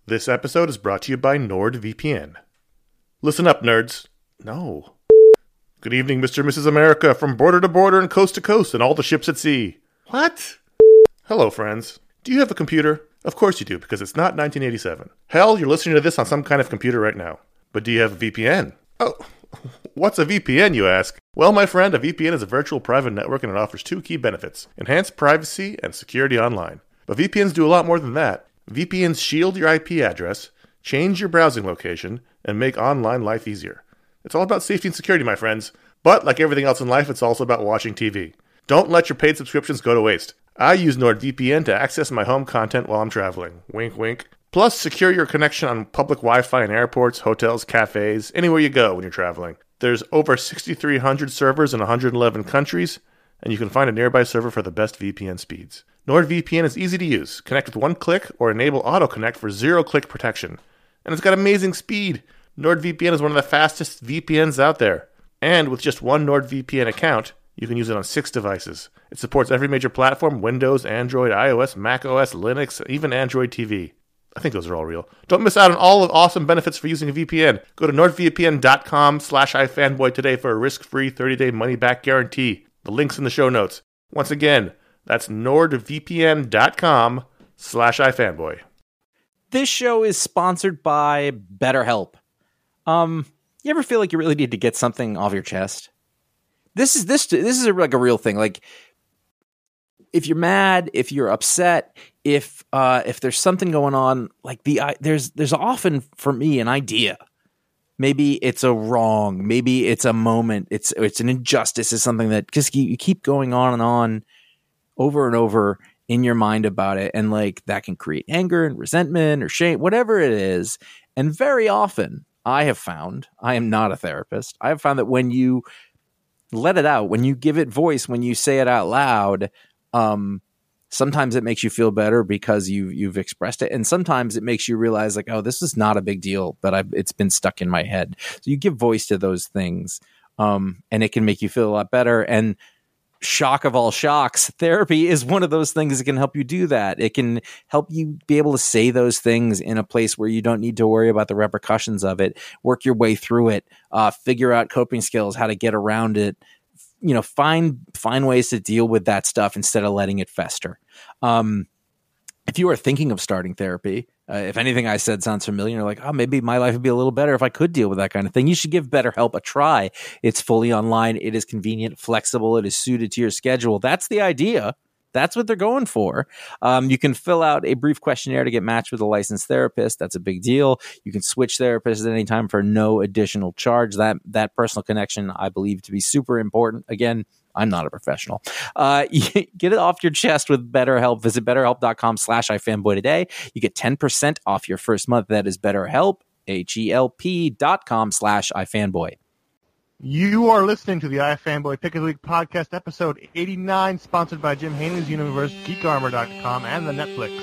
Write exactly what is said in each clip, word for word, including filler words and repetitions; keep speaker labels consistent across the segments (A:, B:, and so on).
A: This episode is brought to you by NordVPN. Listen up, nerds. No. Good evening, Mister and Missus America, from border to border and coast to coast and all the ships at sea. What? Hello, friends. Do you have a computer? Of course you do, because it's not nineteen eighty-seven. Hell, you're listening to this on some kind of computer right now. But do you have a V P N? Oh, what's a V P N, you ask? Well, my friend, a V P N is a virtual private network and it offers two key benefits: enhanced privacy and security online. But V P Ns do a lot more than that. V P Ns shield your I P address, change your browsing location, and make online life easier. It's all about safety and security, my friends. But like everything else in life, it's also about watching T V. Don't let your paid subscriptions go to waste. I use NordVPN to access my home content while I'm traveling. Wink, wink. Plus, secure your connection on public Wi-Fi in airports, hotels, cafes, anywhere you go when you're traveling. There's over six thousand three hundred servers in one hundred eleven countries, and you can find a nearby server for the best V P N speeds. NordVPN is easy to use. Connect with one click or enable auto-connect for zero-click protection. And it's got amazing speed. NordVPN is one of the fastest V P Ns out there. And with just one NordVPN account, you can use it on six devices. It supports every major platform: Windows, Android, iOS, macOS, Linux, even Android T V. I think those are all real. Don't miss out on all the awesome benefits for using a V P N. Go to nordvpn.com slash ifanboy today for a risk-free thirty-day money-back guarantee. The link's in the show notes. Once again, that's nordvpn.com slash ifanboy.
B: This show is sponsored by BetterHelp. Um, you ever feel like you really need to get something off your chest? This is this this is a, like a real thing. Like, if you're mad, if you're upset, if uh, if there's something going on, like the uh, there's there's often for me an idea. Maybe it's a wrong. Maybe it's a moment. It's it's an injustice. It's something that just you, you keep going on and on, over and over in your mind about it, and like that can create anger and resentment or shame, whatever it is. And very often, I have found, I am not a therapist, I have found that when you let it out, when you give it voice, when you say it out loud, um, sometimes it makes you feel better because you you've expressed it, and sometimes it makes you realize like, oh, this is not a big deal, but I've it's been stuck in my head. So you give voice to those things, um, and it can make you feel a lot better. And shock of all shocks, therapy is one of those things that can help you do that. It can help you be able to say those things in a place where you don't need to worry about the repercussions of it, work your way through it, uh, figure out coping skills, how to get around it, you know, find, find ways to deal with that stuff instead of letting it fester. Um, if you are thinking of starting therapy, uh, if anything I said sounds familiar, you're like, oh, maybe my life would be a little better if I could deal with that kind of thing. You should give BetterHelp a try. It's fully online. It is convenient, flexible. It is suited to your schedule. That's the idea. That's what they're going for. Um, you can fill out a brief questionnaire to get matched with a licensed therapist. That's a big deal. You can switch therapists at any time for no additional charge. That that personal connection, I believe, to be super important. Again, I'm not a professional. Uh, get it off your chest with BetterHelp. Visit betterhelp.com slash ifanboy today. You get ten percent off your first month. That is BetterHelp, H-E-L-P dot com slash ifanboy.
C: You are listening to the iFanboy Pick of the Week podcast, episode eighty-nine, sponsored by Jim Hanley's Universe, geek armor dot com, and the Netflix.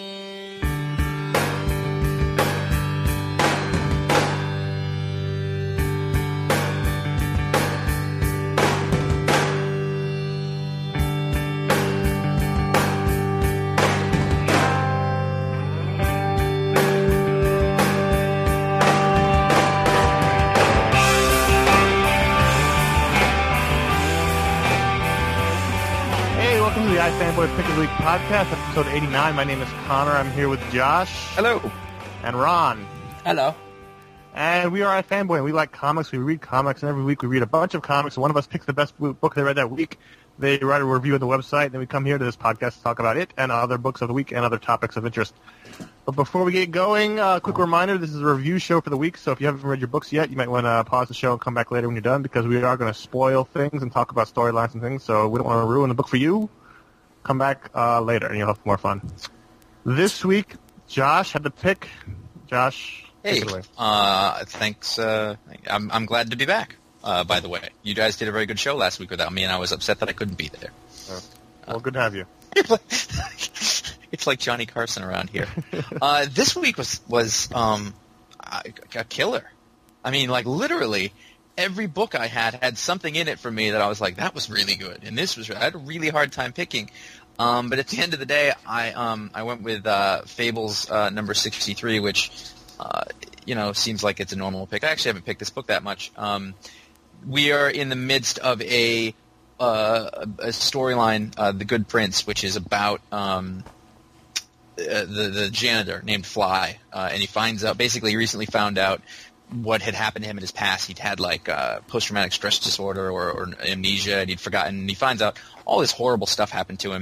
C: iFanboy Pick of the Week podcast, episode eighty-nine. My name is Connor. I'm here with Josh.
D: Hello.
C: And Ron.
D: Hello.
C: And we are iFanboy, and we like comics. We read comics, and every week we read a bunch of comics. One of us picks the best book they read that week. They write a review on the website, and then we come here to this podcast to talk about it and other books of the week and other topics of interest. But before we get going, a uh, quick reminder, this is a review show for the week, so if you haven't read your books yet, you might want to pause the show and come back later when you're done, because we are going to spoil things and talk about storylines and things, so we don't want to ruin the book for you. Come back uh, later, and you'll have more fun. This week, Josh had to pick. Josh,
D: hey,
C: take it away.
D: Uh, thanks. Uh, I'm I'm glad to be back. Uh, by the way, you guys did a very good show last week without me, and I was upset that I couldn't be there.
C: Uh, well, good to have you.
D: It's like Johnny Carson around here. uh, this week was was um, a, a killer. I mean, like literally. Every book I had had something in it for me that I was like, that was really good. And this was, I had a really hard time picking. Um, but at the end of the day, I um, I went with uh, Fables uh, number sixty-three, which uh, you know seems like it's a normal pick. I actually haven't picked this book that much. Um, we are in the midst of a uh, a storyline, uh, The Good Prince, which is about um, uh, the the janitor named Fly, uh, and he finds out basically he recently found out what had happened to him in his past. He'd had like uh, post-traumatic stress disorder or, or amnesia, and he'd forgotten. And he finds out all this horrible stuff happened to him.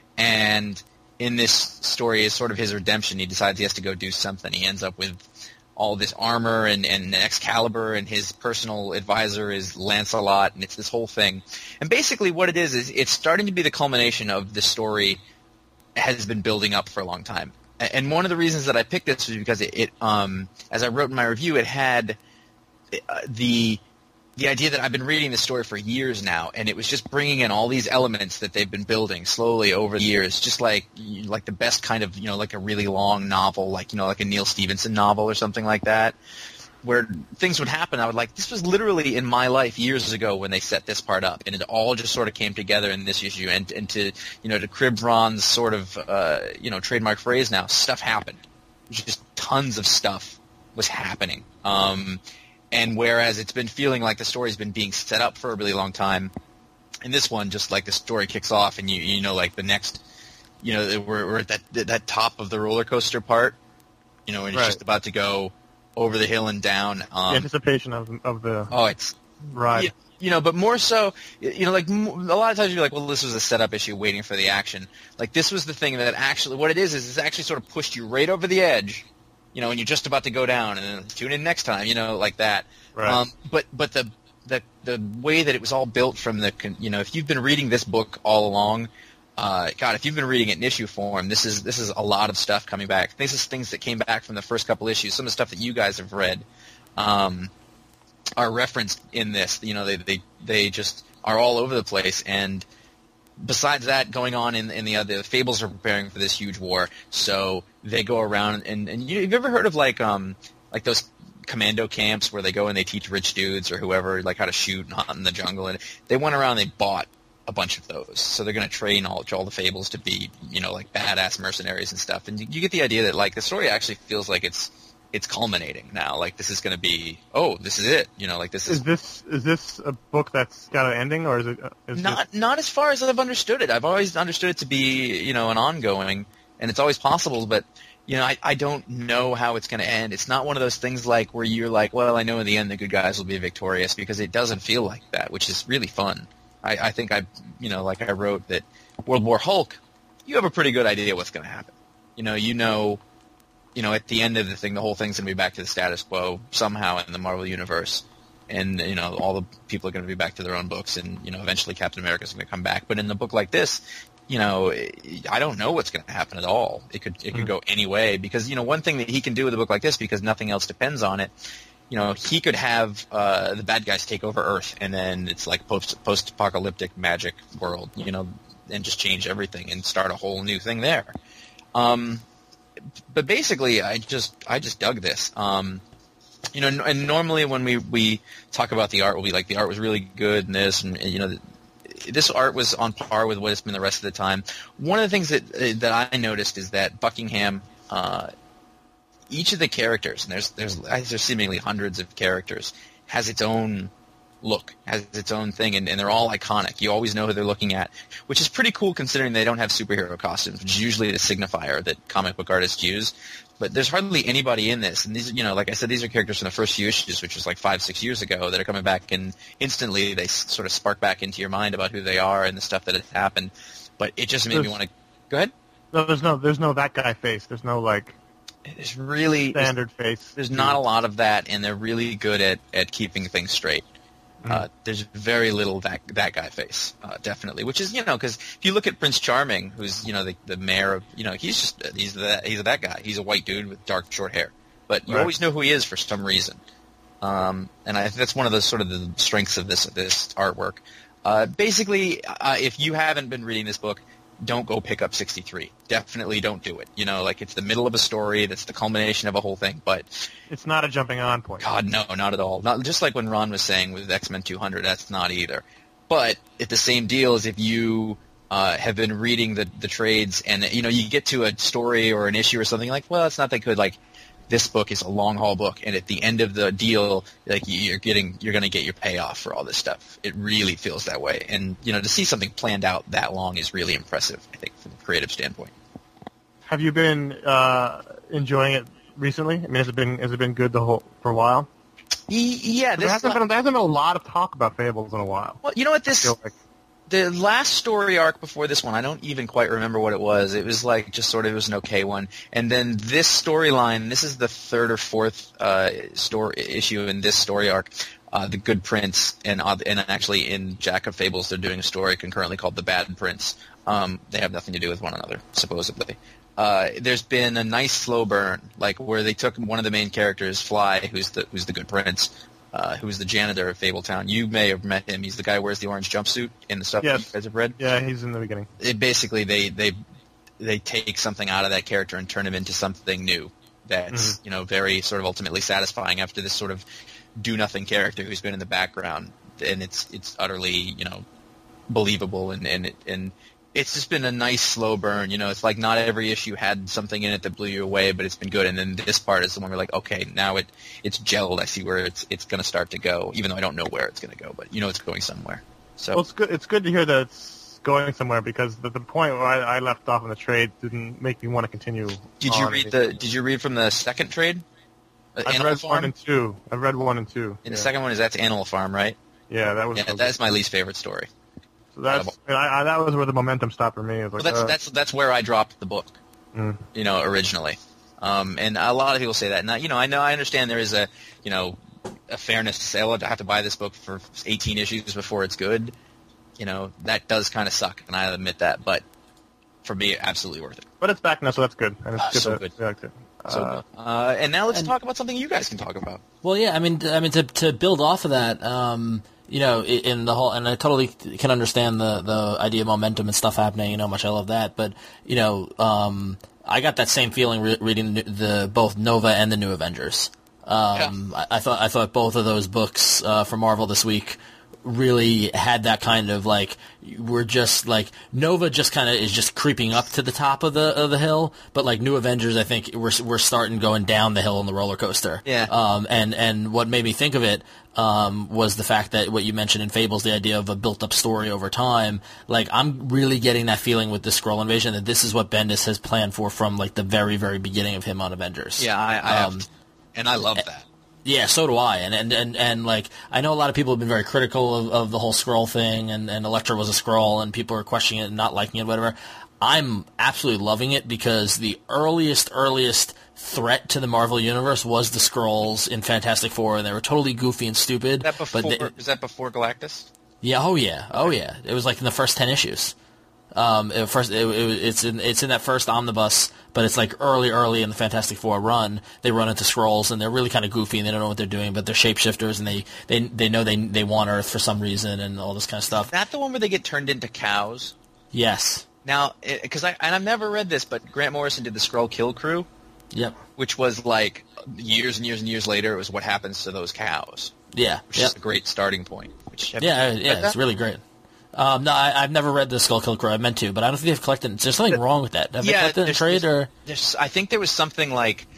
D: And in this story is sort of his redemption. He decides he has to go do something. He ends up with all this armor and, and Excalibur, and his personal advisor is Lancelot, and it's this whole thing. And basically what it is is it's starting to be the culmination of the story has been building up for a long time. And one of the reasons that I picked this was because it, it um, as I wrote in my review, it had uh, the the idea that I've been reading this story for years now, and it was just bringing in all these elements that they've been building slowly over the years, just like like the best kind of, you know, like a really long novel, like, you know, like a Neil Stephenson novel or something like that, where things would happen. I would like, this was literally in my life years ago when they set this part up, and it all just sort of came together in this issue. And, and to, you know, to crib Ron's sort of, uh, you know, trademark phrase now, stuff happened. Just tons of stuff was happening. Um, and whereas it's been feeling like the story's been being set up for a really long time, in this one, just like the story kicks off, and you, you know, like the next, you know, we're, we're at that, that top of the roller coaster part, you know, and it's
C: Right.
D: just about to go over the hill and down. Um,
C: the anticipation of of the
D: oh, it's
C: ride.
D: you, you know, but more so, you know, like m- a lot of times you're like, well, this was a setup issue waiting for the action. Like this was the thing that actually, what it is is it's actually sort of pushed you right over the edge, you know, and you're just about to go down, and then tune in next time, you know, like that.
C: Right.
D: Um, but but the the the way that it was all built from the, con- you know, if you've been reading this book all along. Uh, God, if you've been reading it in issue form, this is this is a lot of stuff coming back. This is things that came back from the first couple issues. Some of the stuff that you guys have read um, are referenced in this. You know, they, they they just are all over the place. And besides that, going on in in the other, the Fables are preparing for this huge war, so they go around and and you, have you ever heard of like um like those commando camps where they go and they teach rich dudes or whoever like how to shoot and hunt in the jungle? And they went around and they bought a bunch of those. So they're going to train all, all the Fables to be, you know, like badass mercenaries and stuff. And you, you get the idea that like the story actually feels like it's it's culminating now. Like this is going to be, oh, this is it. You know, like this is
C: Is this is this a book that's got an ending, or is it? Is
D: not not as far as I've understood it. I've always understood it to be, you know, an ongoing, and it's always possible, but you know, I, I don't know how it's going to end. It's not one of those things like where you're like, well, I know in the end the good guys will be victorious, because it doesn't feel like that, which is really fun. I, I think I, you know, like I wrote that World War Hulk, you have a pretty good idea what's going to happen. You know, you know, you know, at the end of the thing, the whole thing's going to be back to the status quo somehow in the Marvel Universe. And, you know, all the people are going to be back to their own books, and, you know, eventually Captain America's going to come back. But in a book like this, you know, I don't know what's going to happen at all. It could, it could mm-hmm. go any way, because, you know, one thing that he can do with a book like this, because nothing else depends on it, you know, he could have uh, the bad guys take over Earth, and then it's like post post-apocalyptic magic world, you know, and just change everything and start a whole new thing there. Um, but basically, I just I just dug this. Um, you know, and normally when we, we talk about the art, we'll be like, the art was really good and this, and, and you know, this art was on par with what it's been the rest of the time. One of the things that that I noticed is that Buckingham. Uh, Each of the characters, and there's there's there's seemingly hundreds of characters, has its own look, has its own thing, and, and they're all iconic. You always know who they're looking at, which is pretty cool considering they don't have superhero costumes, which is usually the signifier that comic book artists use. But there's hardly anybody in this, and these, you know, like I said, these are characters from the first few issues, which was like five, six years ago, that are coming back, and instantly they s- sort of spark back into your mind about who they are and the stuff that has happened. But it just made
C: there's,
D: me want to go ahead.
C: No, there's no there's no that guy face. There's no like.
D: It's really
C: standard
D: there's,
C: face.
D: There's not a lot of that, and they're really good at, at keeping things straight. Mm. Uh, there's very little that that guy face, uh, definitely. Which is, you know, because if you look at Prince Charming, who's, you know, the the mayor of, you know, he's just he's that he's that guy. He's a white dude with dark short hair, but you
C: right.
D: always know who he is for some reason. Um, and I think that's one of the sort of the strengths of this this artwork. Uh, basically, uh, if you haven't been reading this book, don't go pick up sixty-three. Definitely don't do it. You know, like it's the middle of a story. That's the culmination of a whole thing. But
C: it's not a jumping on point.
D: God, no, not at all. Not just like when Ron was saying with X-Men two hundred. That's not either. But at the same deal as if you uh, have been reading the the trades, and you know, you get to a story or an issue or something like, well, it's not that good. Like, this book is a long haul book, and at the end of the deal, like you're getting, you're going to get your payoff for all this stuff. It really feels that way, and you know, to see something planned out that long is really impressive, I think, from a creative standpoint.
C: Have you been uh, enjoying it recently? I mean, has it been has it been good the whole for a while?
D: Yeah,
C: there
D: this
C: hasn't been there hasn't been a lot of talk about Fables in a while.
D: Well, you know what this.
C: I feel like.
D: The last story arc before this one, I don't even quite remember what it was. It was like just sort of, it was an okay one. And then this storyline, this is the third or fourth uh, story issue in this story arc, uh, The Good Prince, and uh, and actually in Jack of Fables they're doing a story concurrently called The Bad Prince. Um, they have nothing to do with one another, supposedly. Uh, there's been a nice slow burn, like where they took one of the main characters, Fly, who's the who's the Good Prince, Uh, who's the janitor of Fabletown. You may have met him. He's the guy who wears the orange jumpsuit in the stuff
C: Yes.
D: that you guys have read.
C: Yeah, he's in the beginning.
D: It basically, they, they they take something out of that character and turn him into something new that's
C: Mm-hmm.
D: you know very sort of ultimately satisfying after this sort of do-nothing character who's been in the background, and it's it's utterly you know believable, and and it, and it's just been a nice slow burn. You know, it's like not every issue had something in it that blew you away, but it's been good. And then this part is the one where like, okay, now it it's gelled. I see where it's it's going to start to go, even though I don't know where it's going to go, but you know it's going somewhere. So
C: Well, it's good. It's good to hear that it's going somewhere, because the, the point where I, I left off in the trade didn't make me want to continue.
D: did you
C: on
D: read
C: anything.
D: the Did you read from the second trade? Uh,
C: I've
D: Animal
C: read
D: Farm?
C: one and two. I've read one and two.
D: And
C: yeah.
D: the second one is that's Animal Farm, right?
C: Yeah, that was.
D: Yeah, that's my least favorite story.
C: So that's I, I, that was where the momentum stopped for me. It was like,
D: Well, that's
C: uh,
D: that's that's where I dropped the book,
C: Mm.
D: you know, originally. Um, and a lot of people say that. And I, you know, I know I understand there is a you know a fairness to say, oh, I have to buy this book for eighteen issues before it's good. You know, that does kind of suck, and I admit that. But for me, absolutely worth it.
C: But it's back now, so that's good. And it's
D: Ah,
C: good
D: so
C: to,
D: good.
C: yeah, it's good.
D: So,
C: Uh,
D: uh, and now let's
E: and-
D: talk about something you guys can talk about.
E: Well, yeah, I mean, I mean, to to build off of that, um, you know, i- in the whole, and I totally can understand the the idea of momentum and stuff happening. You know, how much I love that, but you know, um, I got that same feeling re- reading the, the both Nova and the New Avengers. Um, I, I thought I thought both of those books uh, for Marvel this week really had that kind of like we're just like Nova just kind of is just creeping up to the top of the of the hill, but like New Avengers, I think we're we're starting going down the hill on the roller coaster.
D: Yeah.
E: Um. And and what made me think of it um was the fact that what you mentioned in Fables, the idea of a built up story over time. Like I'm really getting that feeling with the Skrull invasion that this is what Bendis has planned for from like the very very beginning of him on Avengers.
D: Yeah, I, I
E: Um,
D: have, and I love that.
E: Yeah, so do I, and and, and, and like I know a lot of people have been very critical of, of the whole Skrull thing, and, and Elektra was a Skrull, and people are questioning it and not liking it, whatever. I'm absolutely loving it because the earliest, earliest threat to the Marvel universe was the Skrulls in Fantastic Four, and they were totally goofy and stupid.
D: Is that before?
E: But they,
D: is that before Galactus?
E: yeah, oh yeah, oh yeah. It was like in the first ten issues. Um, it first it, it, it's in it's in that first omnibus, but it's like early, early in the Fantastic Four run. They run into Skrulls, and they're really kind of goofy, and they don't know what they're doing, but they're shapeshifters, and they, they, they know they they want Earth for some reason, and all this kind of stuff.
D: Is that the one where they get turned into cows?
E: Yes.
D: Now, because I and I've never read this, but Grant Morrison did the Skrull Kill Crew,
E: Yep.
D: which was like years and years and years later. It was what happens to those cows,
E: Yeah.
D: which
E: Yep.
D: is a great starting point. Which have
E: Yeah,
D: you read
E: yeah,
D: that?
E: it's really great. Um, no, I, I've never read the Skull Kill Crow. I meant to, but I don't think they've collected it. There's something wrong with that. Have they
D: Yeah,
E: collected it in
D: there's-
E: trade or?
D: There's, I think there was something like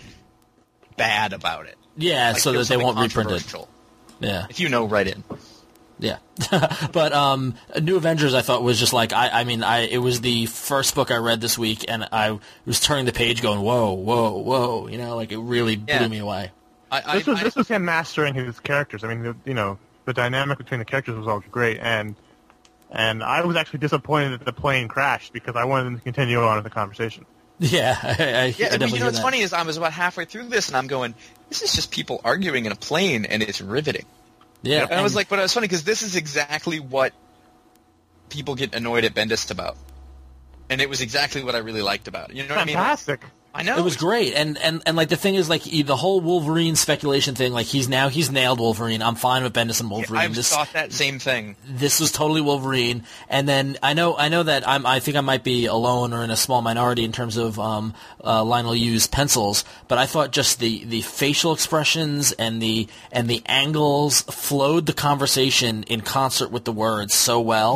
D: bad about it.
E: Yeah,
D: Like,
E: so
D: there
E: that
D: was
E: they
D: something
E: won't reprint it.
D: controversial.
E: Yeah.
D: If you know, right in.
E: Yeah, but um, New Avengers I thought was just like I, I mean I it was the first book I read this week, and I was turning the page going whoa whoa whoa, you know, like it really
D: Yeah.
E: blew me away.
D: I, I,
C: this was
D: I,
C: this was him mastering his characters. I mean, the, you know, the dynamic between the characters was always great, and and I was actually disappointed that the plane crashed because I wanted them to continue on with the conversation.
E: Yeah, I, I,
D: yeah,
E: I
D: I mean,
E: definitely
D: you know
E: hear
D: what's
E: that.
D: funny is I was about halfway through this, and I'm going, this is just people arguing in a plane, and it's riveting.
E: Yeah,
D: And I was like, but it was funny because this is exactly what people get annoyed at Bendis about, and it was exactly what I really liked about it. You know what I mean?
C: Fantastic.
D: I know
E: it was great, and, and and like the thing is like he- the whole Wolverine speculation thing. Like he's now he's nailed Wolverine. I'm fine with Bendis and Wolverine.
D: I
E: this
D: thought that same thing.
E: this was totally Wolverine. And then I know I know that I'm I think I might be alone or in a small minority in terms of um, uh, Lionel Yu's pencils, but I thought just the, the facial expressions and the and the angles flowed the conversation in concert with the words so well.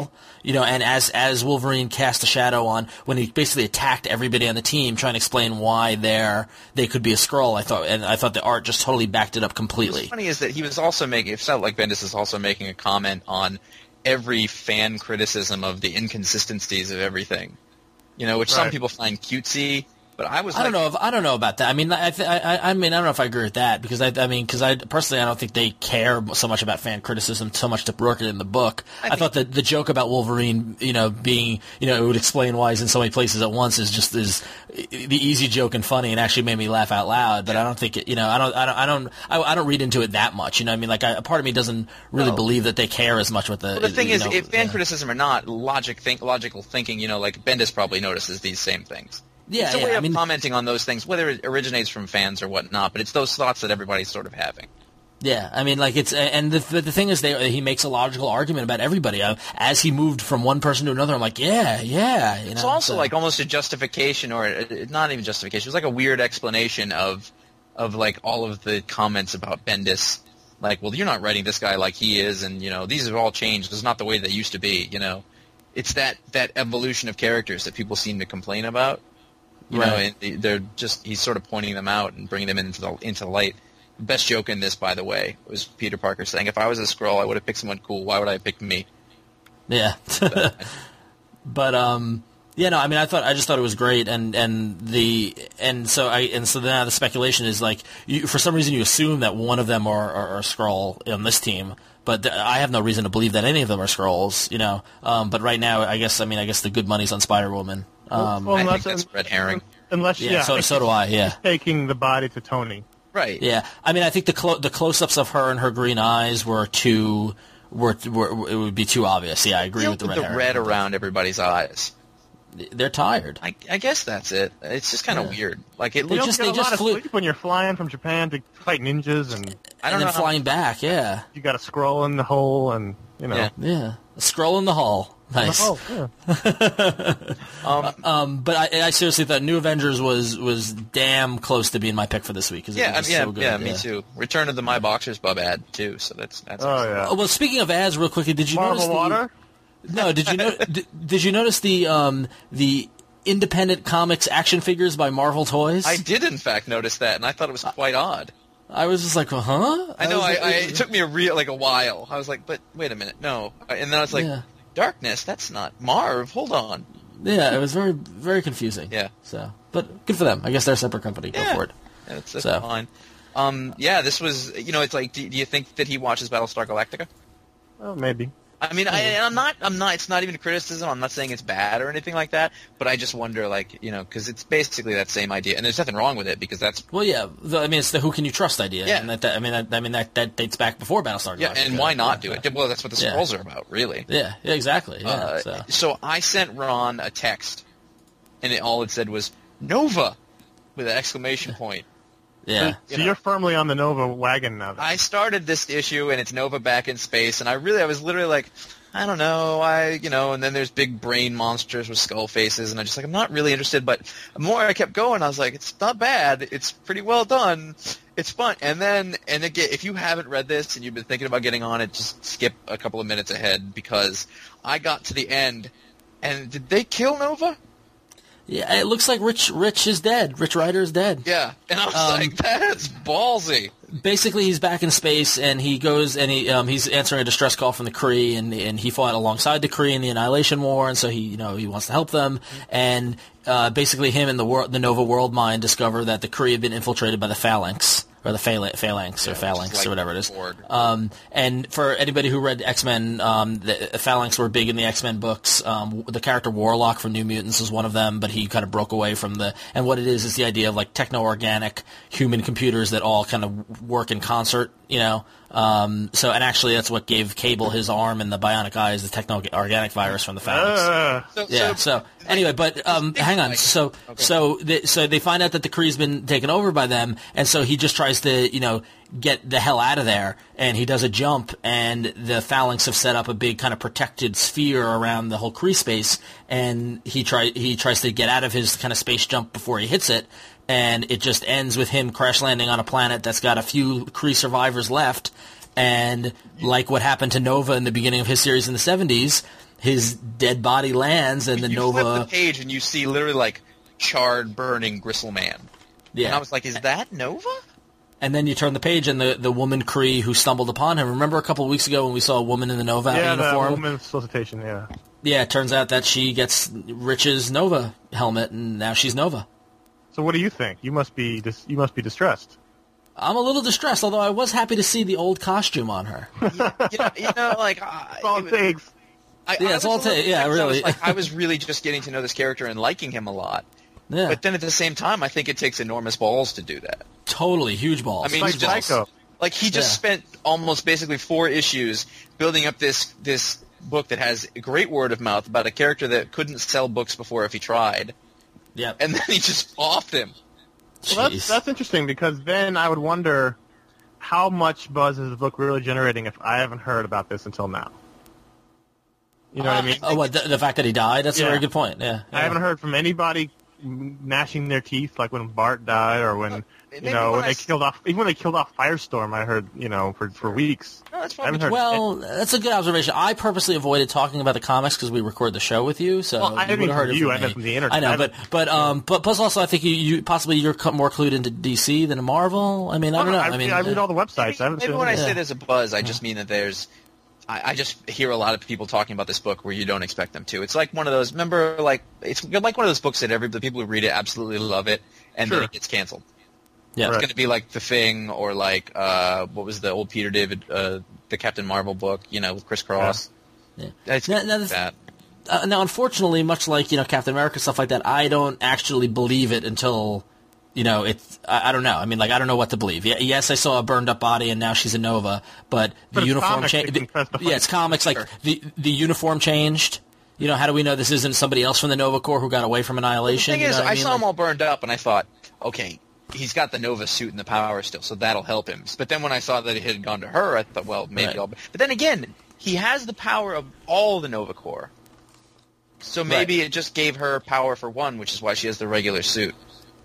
E: you know, and as as Wolverine cast a shadow on when he basically attacked everybody on the team, trying to explain why they're they could be a Skrull. I thought, and I thought the art just totally backed it up completely.
D: What's funny is that he was also making. It felt like Bendis is also making a comment on every fan criticism of the inconsistencies of everything. You know, which
C: Right.
D: some people find cutesy. But I was
E: I
D: like,
E: don't know if I don't know about that. I mean, I th- I, I mean, I don't know if I agree with that because I, I mean, because I personally I don't think they care so much about fan criticism so much to work it in the book. I, I thought that the joke about Wolverine, you know, being, you know, it would explain why he's in so many places at once is just is the easy joke and funny and actually made me laugh out loud. But I don't think it, you know, I don't, I don't, I don't, I, I don't read into it that much. You know, what I mean, like I, a part of me doesn't really
D: No.
E: believe that they care as much with the.
D: well, the thing
E: you
D: is,
E: know,
D: if fan
E: yeah.
D: criticism or not, logic think logical thinking. You know, like Bendis probably notices these same things.
E: Yeah,
D: it's a
E: yeah,
D: way
E: I
D: of
E: mean,
D: commenting on those things, whether it originates from fans or whatnot. But it's those thoughts that everybody's sort of having.
E: Yeah, I mean, like it's, and the the thing is, they he makes a logical argument about everybody uh, as he moved from one person to another. I'm like, yeah, yeah. You know,
D: It's also
E: so-
D: like almost a justification, or uh, not even justification. It's like a weird explanation of of like all of the comments about Bendis. Like, well, you're not writing this guy like he is, and you know these have all changed. It's not the way they used to be. You know, it's that that evolution of characters that people seem to complain about. You know,
E: Right.
D: and they're just he's sort of pointing them out and bringing them into the into the light. The best joke in this, by the way, was Peter Parker saying, "If I was a Skrull, I would have picked someone cool. Why would I have picked me?"
E: Yeah, but um, yeah, no, I mean, I thought I just thought it was great, and and the and so I and so now the speculation is like, you, for some reason you assume that one of them are are, are Skrull on this team, but th- I have no reason to believe that any of them are Skrulls, you know. Um, but right now, I guess I mean I guess the good money's on Spider-Woman. Um,
C: Well,
D: I
C: unless-
D: think that's red herring.
C: Unless,
E: yeah,
C: yeah,
E: so so do I. Yeah.
C: taking the body to Tony.
D: Right.
E: Yeah, I mean, I think the clo- the close-ups of her and her green eyes were too were, were it would be too obvious. Yeah, I agree
D: Deal
E: with the
D: with
E: red.
D: the
E: herring.
D: red around everybody's eyes.
E: They're tired.
D: I, I guess that's it. It's just kind of
E: Yeah.
D: weird. Like it
E: They
C: You don't
D: looks.
E: just-
C: get
E: they
C: a
E: just
C: lot of
E: flew-
C: sleep when you're flying from Japan to fight ninjas, and
D: I don't
E: and
D: know.
E: then
D: How,
E: flying back. Yeah,
C: you got a scroll in the hole, and you know.
D: Yeah.
E: yeah. Scroll in the hall. Nice.
C: Oh, yeah.
D: um,
E: Um, but I, I seriously thought New Avengers was was damn close to being my pick for this week. 'Cause it
D: yeah, I
E: was
D: mean, yeah,
E: so good.
D: yeah, me too. Return of the My Boxers Bub ad too. So that's that's.
C: Oh yeah.
E: Oh, well, speaking of ads, real quickly, did you notice
C: Marvel
E: the,
C: Water.
E: No, did you know? did, did you notice the um the independent comics action figures by Marvel Toys?
D: I did in fact notice that, and I thought it was quite odd.
E: I was just like, huh?
D: I know.
E: was
D: I,
E: like-
D: I it took me a real like a while. I was like, but wait a minute, no. And then I was like,
E: Yeah.
D: Darkness. That's not Marv. Hold on.
E: Yeah, it was very very confusing.
D: Yeah.
E: So, but good for them. I guess they're a separate company. Go
D: Yeah.
E: for it.
D: That's, that's
E: So.
D: fine. Um, yeah, this was. You know, it's like, do, do you think that he watches Battlestar Galactica?
C: Oh, maybe.
D: I mean, I, and I'm not, I'm not, it's not even a criticism, I'm not saying it's bad or anything like that, but I just wonder, like, you know, because it's basically that same idea, and there's nothing wrong with it, because that's,
E: Well, yeah. The, I mean, it's the who can you trust idea.
D: Yeah.
E: And that, that, I mean, that, I mean that, that dates back before Battlestar Galactica.
D: yeah, and why not do
E: Yeah.
D: it? Well, that's what the
E: Yeah.
D: scrolls are about, really.
E: Yeah, yeah, exactly. Yeah.
D: Uh,
E: so.
D: so I sent Ron a text, and it, all it said was, Nova! With an exclamation point.
E: Yeah.
C: So
D: know.
C: you're firmly on the Nova wagon now. Then.
D: I started this issue, and it's Nova back in space, and I really, I was literally like, I don't know, I, you know, and then there's big brain monsters with skull faces, and I'm just like, I'm not really interested, but the more I kept going, I was like, it's not bad, it's pretty well done, it's fun, and then, and again, if you haven't read this, and you've been thinking about getting on it, just skip a couple of minutes ahead, because I got to the end, and did they kill Nova?
E: Yeah, it looks like Rich Rich is dead. Rich Rider is dead.
D: Yeah, and I was
E: Um,
D: like, that's ballsy.
E: Basically, he's back in space, and he goes and he um, he's answering a distress call from the Kree, and and he fought alongside the Kree in the Annihilation War, and so he you know he wants to help them, and uh, basically him and the wor- the Nova World Mind discover that the Kree have been infiltrated by the Phalanx. Or the Phala- Phalanx, or Phalanx,
D: like
E: or whatever it is.
D: Borg.
E: Um, and for anybody who read X-Men, um, the Phalanx were big in the X-Men books. Um, the character Warlock from New Mutants was one of them, but he kind of broke away from the. And what it is is the idea of like techno-organic human computers that all kind of work in concert. You know, um, so and actually that's what gave Cable his arm and the bionic eye is the techno-organic virus from the Phalanx.
C: Uh,
D: So,
E: Yeah. So anyway, but um, hang on. So so they, so they find out that the Kree's been taken over by them, and so he just tries to you know get the hell out of there, and he does a jump, and the Phalanx have set up a big kind of protected sphere around the whole Kree space, and he try he tries to get out of his kind of space jump before he hits it. And it just ends with him crash landing on a planet that's got a few Kree survivors left. And like what happened to Nova in the beginning of his series in the seventies, his dead body lands, and the
D: you
E: Nova.
D: flip the page and you see literally like charred, burning Gristle Man.
E: Yeah.
D: And I was like, is that Nova?
E: And then you turn the page, and the, the woman Kree who stumbled upon him. Remember a couple of weeks ago when we saw a woman in the Nova
C: Yeah, the
E: uniform?
C: woman's solicitation, yeah.
E: Yeah, it turns out that she gets Rich's Nova helmet, and now she's Nova.
C: So what do you think? You must be dis- you must be distressed.
E: I'm a little distressed, although I was happy to see the old costume on her.
D: Yeah, you, know, you know, like uh,
C: That's all it
D: was-
C: takes.
D: I,
E: Yeah,
D: I
E: it's
D: was
E: all
D: a little
E: ta- yeah,
D: confused. I was
E: really.
D: like, I was really just getting to know this character and liking him a lot.
E: Yeah,
D: But then at the same time, I think it takes enormous balls to do that.
E: totally huge balls.
D: I mean,
C: Like
D: he just,
C: Psycho.
D: like he just
E: Yeah.
D: spent almost basically four issues building up this this book that has a great word of mouth about a character that couldn't sell books before if he tried,
E: yeah,
D: and then he just offed him.
C: Well, that's, that's interesting because then I would wonder how much buzz is the book really generating if I haven't heard about this until now. You know what I mean?
E: Oh, what, the, the fact that he died? That's
C: Yeah.
E: a very good point. Yeah,
C: I haven't heard from anybody gnashing their teeth like when Bart died or when you
D: maybe
C: know
D: when
C: when
D: I
C: they
D: s-
C: killed off even when they killed off Firestorm. I heard you know for for weeks.
D: No, that's
C: I haven't
D: probably
C: heard.
E: Well, that's a good observation. I purposely avoided talking about the comics because we record the show with you, so
C: Well, I
E: you
C: didn't
E: would have
C: mean
E: heard
C: from
E: it
C: you,
E: from
C: I
E: me.
C: meant from the internet.
E: I know,
C: I
E: but but um, but plus also I think you, you possibly you're cu- more clued into D C than Marvel. I mean, I don't know.
C: I,
E: I mean,
C: I read
E: uh,
C: all the websites. I haven't
D: Maybe
C: seen
D: when I
C: it.
D: say there's a buzz, I just mean that there's. I, I just hear a lot of people talking about this book where you don't expect them to. It's like one of those. Remember, like it's like one of those books that every the people who read it absolutely love it, and
C: Sure.
D: then it gets canceled.
E: yeah,
C: Right.
D: It's going to be like The Thing or like uh, what was the old Peter David, uh, the Captain Marvel book, you know, with Criss Cross.
E: Yeah.
D: It's
E: Now- now
D: like
E: the-
D: that.
E: Uh, now, unfortunately, much like you know Captain America stuff like that, I don't actually believe it until you know it's. I, I don't know. I mean, like I don't know what to believe. Yeah, yes, I saw a burned up body, and now she's a Nova. But the
C: But it's
E: uniform
C: comics,
E: changed.
C: they can press the
E: Yeah, it's comics. Like
D: Sure.
E: the the uniform changed. You know, how do we know this isn't somebody else from the Nova Corps who got away from
D: The
E: Annihilation?
D: thing
E: you know
D: is,
E: what
D: I,
E: I mean?
D: saw
E: Like-
D: them all burned up, and I thought, okay, he's got the Nova suit and the power still, so that'll help him. But then when I saw that it had gone to her, I thought, well, maybe
E: Right.
D: I'll. But then again, he has the power of all the Nova Corps. So maybe it just gave her power for one, which is why she has the regular suit.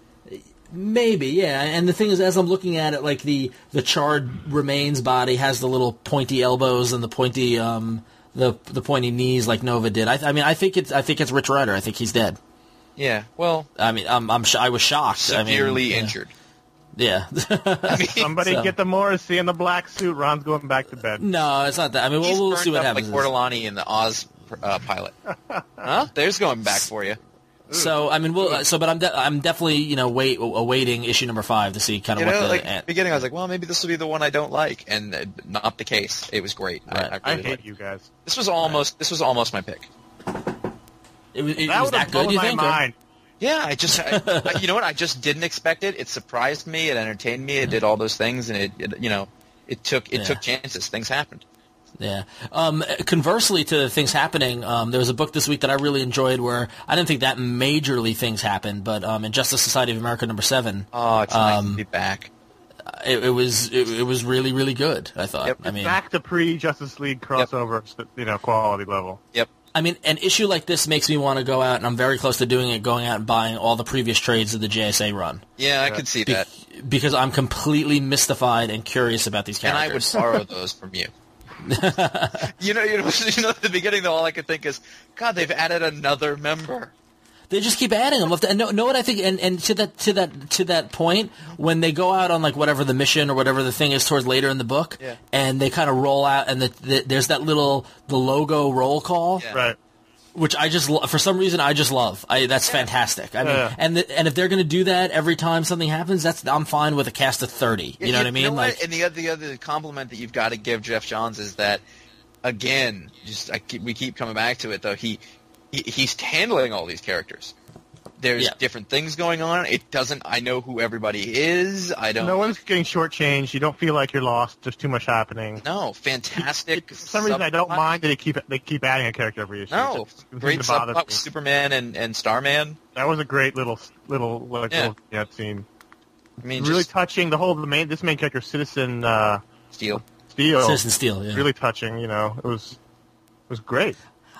E: Maybe, yeah. And the thing is, as I'm looking at it, like the the charred remains body has the little pointy elbows and the pointy um the the pointy knees like Nova did. I, I mean, I think it's I think it's Rich Rider. I think he's dead.
D: Yeah, well,
E: I mean, I'm I'm sh- I was shocked. I mean,
D: severely
E: yeah.
D: injured.
E: Yeah.
D: I mean,
C: Somebody
E: So-
C: get the Morrissey in the black suit. Ron's going back to bed.
E: no, it's not that. I mean,
D: he's
E: we'll, we'll
D: burned
E: see what
D: up
E: happens.
D: like Bortolani in the Oz uh, pilot. Huh? There's going back for you.
E: So I mean, we'll, uh, so but I'm de- I'm definitely you know wait awaiting issue number five to see kind
D: You
E: of what
D: know,
E: the
D: like
E: uh,
D: at the beginning, I was like, well, maybe this will be the one I don't like, and uh, not the case. It was great.
E: Right.
D: I, I
C: I
D: really
C: hate
D: liked it.
C: you guys.
D: This was almost this was almost my pick.
E: it, was- it
C: That
E: was
C: would
E: that
C: have blown
E: good. You
C: my
E: think? or-
C: mind.
D: Yeah, I just, I, I, you know what? I just didn't expect it. It surprised me. It entertained me. It did all those things, and it, it you know, it took it
E: Yeah.
D: took chances. Things happened.
E: Yeah. Um, conversely to things happening, um, there was a book this week that I really enjoyed where I didn't think that majorly things happened, but um, in Justice Society of America number seven,
D: Oh, it's nice
E: Um,
D: to be back.
E: it, it was it, it was really really good. I thought.
D: Yep.
E: I mean,
C: Back to pre-Justice League crossover, you know, quality level.
D: Yep.
E: I mean, an issue like this makes me want to go out, and I'm very close to doing it, going out and buying all the previous trades of the J S A run.
D: Yeah, I could see
E: Be-
D: that.
E: because I'm completely mystified and curious about these
D: And I would
E: characters.
D: borrow those from you. you know, you know, you know, at the beginning though, all I could think is, God, they've added another member.
E: They just keep adding them. And know, know what I think? And, and to that to that to that point, when they go out on like whatever the mission or whatever the thing is towards later in the book,
D: Yeah.
E: and they kind of roll out, and the, the, there's that little the logo roll call,
D: Yeah.
C: Right.
E: which I just lo- for some reason I just love. I that's fantastic. I mean,
C: Yeah.
E: and the, and if they're going to do that every time something happens, that's I'm fine with a cast of thirty. You know what I mean? Like,
D: and the other, the other compliment that you've got to give Jeff Johns is that, again, just I keep, we keep coming back to it though. He, he he's handling all these characters. There's
E: Yeah.
D: different things going on. It doesn't. I know who everybody is. I don't.
C: No one's getting shortchanged. You don't feel like you're lost. There's too much happening.
D: No, fantastic.
C: For some reason, I don't
D: subplot.
C: mind that they keep they keep adding a character every issue.
D: No,
C: It doesn't
D: great
C: bother
D: subplot with
C: me.
D: Superman and, and Starman.
C: That was a great little little like
D: Yeah.
C: little vignette scene.
D: I mean,
C: Really
D: just
C: touching. The whole the main this main character, Citizen uh,
D: Steel.
C: Steel,
E: Citizen Steel. Yeah.
C: really touching. You know, it was it was great.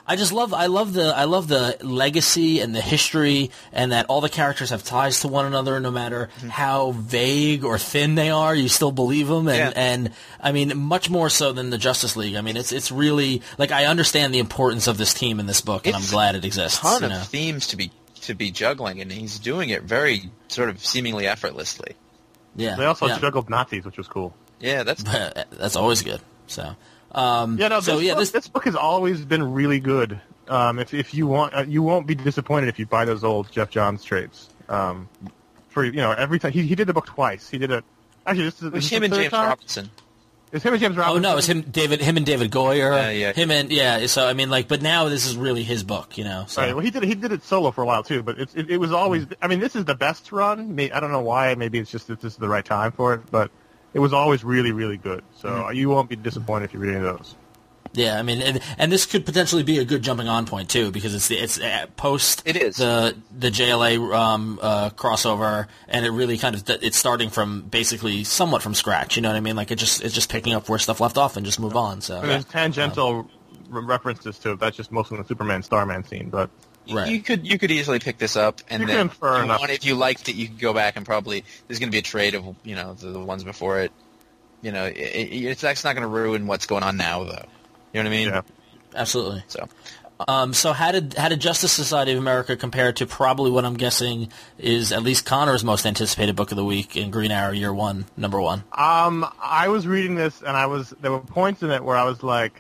E: I just love I love the I love the legacy and the history, and that all the characters have ties to one another, no matter mm-hmm. how vague or thin they are. You still believe them, and,
D: yeah.
E: and I mean, much more so than the Justice League. I mean, it's it's really like I understand the importance of this team in this book, and
D: it's
E: I'm glad it exists.
D: A ton
E: you
D: of
E: know?
D: themes to be to be juggling, and he's doing it very sort of seemingly effortlessly.
E: Yeah,
C: They also
E: yeah.
C: juggled Nazis, which was cool.
D: Yeah, that's
E: that's always good. So. Um,
C: Yeah, no. This,
E: so yeah,
C: book,
E: this
C: this book has always been really good. Um, if if you want, uh, you won't be disappointed if you buy those old Jeff Johns trades. Um, for you know, every time he he did the book twice. He did it. Actually, this is
D: it was
C: this
D: him
C: is
D: and
C: the third
D: James
C: time?
D: Robinson.
C: It's him and James
E: Oh
C: Robinson.
E: no, it's him, David, him and David Goyer.
D: Yeah, yeah.
E: Him and yeah. So I mean, like, but now this is really his book, you know. So.
C: Right. Well, he did he did it solo for a while too, but it's it, it was always. I mean, this is the best run. May- I don't know why. Maybe it's just that this is the right time for it, but it was always really really good. So
E: Mm-hmm.
C: you won't be disappointed if you read any of those.
E: Yeah, I mean, and, and this could potentially be a good jumping on point too, because it's the, it's uh, post
D: It is.
E: the the J L A um, uh, crossover, and it really kind of it's starting from basically somewhat from scratch. You know what I mean? Like it just it's just picking up where stuff left off and just move on. So
C: And there's tangential re- references to it. That's just mostly in the Superman Starman scene, but
E: Right.
D: You could you could easily pick this up, and
C: You
D: then
C: can infer
D: if you,
C: enough.
D: want, if you liked it, you could go back and probably there's going to be a trade of you know the, the ones before it. You know, it, it, it's that's not going to ruin what's going on now, though. You know what I mean?
C: yeah.
E: absolutely.
D: So
E: Um, so how did how did Justice Society of America compare to probably what I'm guessing is at least Connor's most anticipated book of the week in Green Arrow Year One, number one?
C: Um, I was reading this, and I was there were points in it where I was like,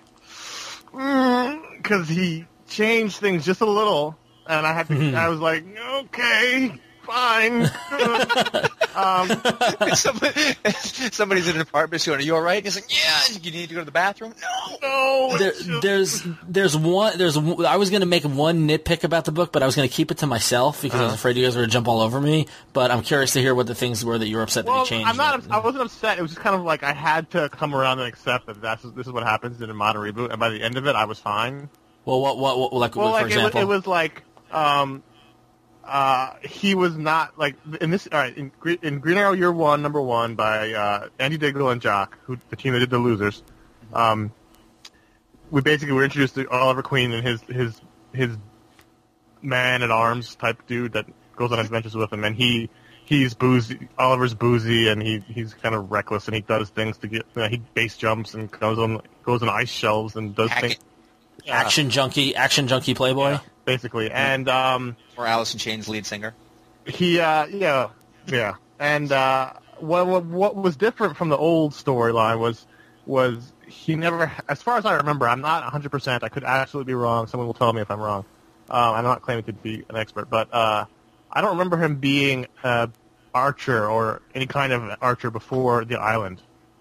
C: because he changed things just a little, and I had to. I was like, okay, fine. um,
D: Somebody, somebody's in an apartment going, "Are you all right?" He's like, "Yeah." You need to go to the bathroom? No.
C: no,
E: There,
C: it's just-
E: there's there's one there's one- I was gonna make one nitpick about the book, but I was gonna keep it to myself because I was afraid you guys were gonna jump all over me. But I'm curious to hear what the things were that you were upset
C: well,
E: that he changed.
C: I'm not.
E: it.
C: I wasn't upset. It was just kind of like I had to come around and accept that that's this is what happens in a modern reboot, and by the end of it, I was fine.
E: Well, what what, what like,
C: Well,
E: for
C: like it was,
E: example?
C: it was like um, uh, he was not like in this. All right, in, Gre- in Green Arrow Year One, number one by uh, Andy Diggle and Jock, who the team that did The Losers. Um, we basically were introduced to Oliver Queen and his his his man at arms type dude that goes on adventures with him, and he he's boozy. Oliver's boozy, and he he's kind of reckless, and he does things to get. You know, he base jumps and goes on goes on ice shelves and does
D: Hack
C: things.
D: it.
E: action junkie, action junkie playboy.
C: Yeah, basically, and um,
D: Or Alice in Chains lead singer.
C: he, uh, yeah, yeah, and uh, what, what what was different from the old storyline was was he never, as far as I remember, I'm not one hundred percent. I could absolutely be wrong. Someone will tell me if I'm wrong. Um, I'm not claiming to be an expert, but uh, I don't remember him being an archer or any kind of archer before the island.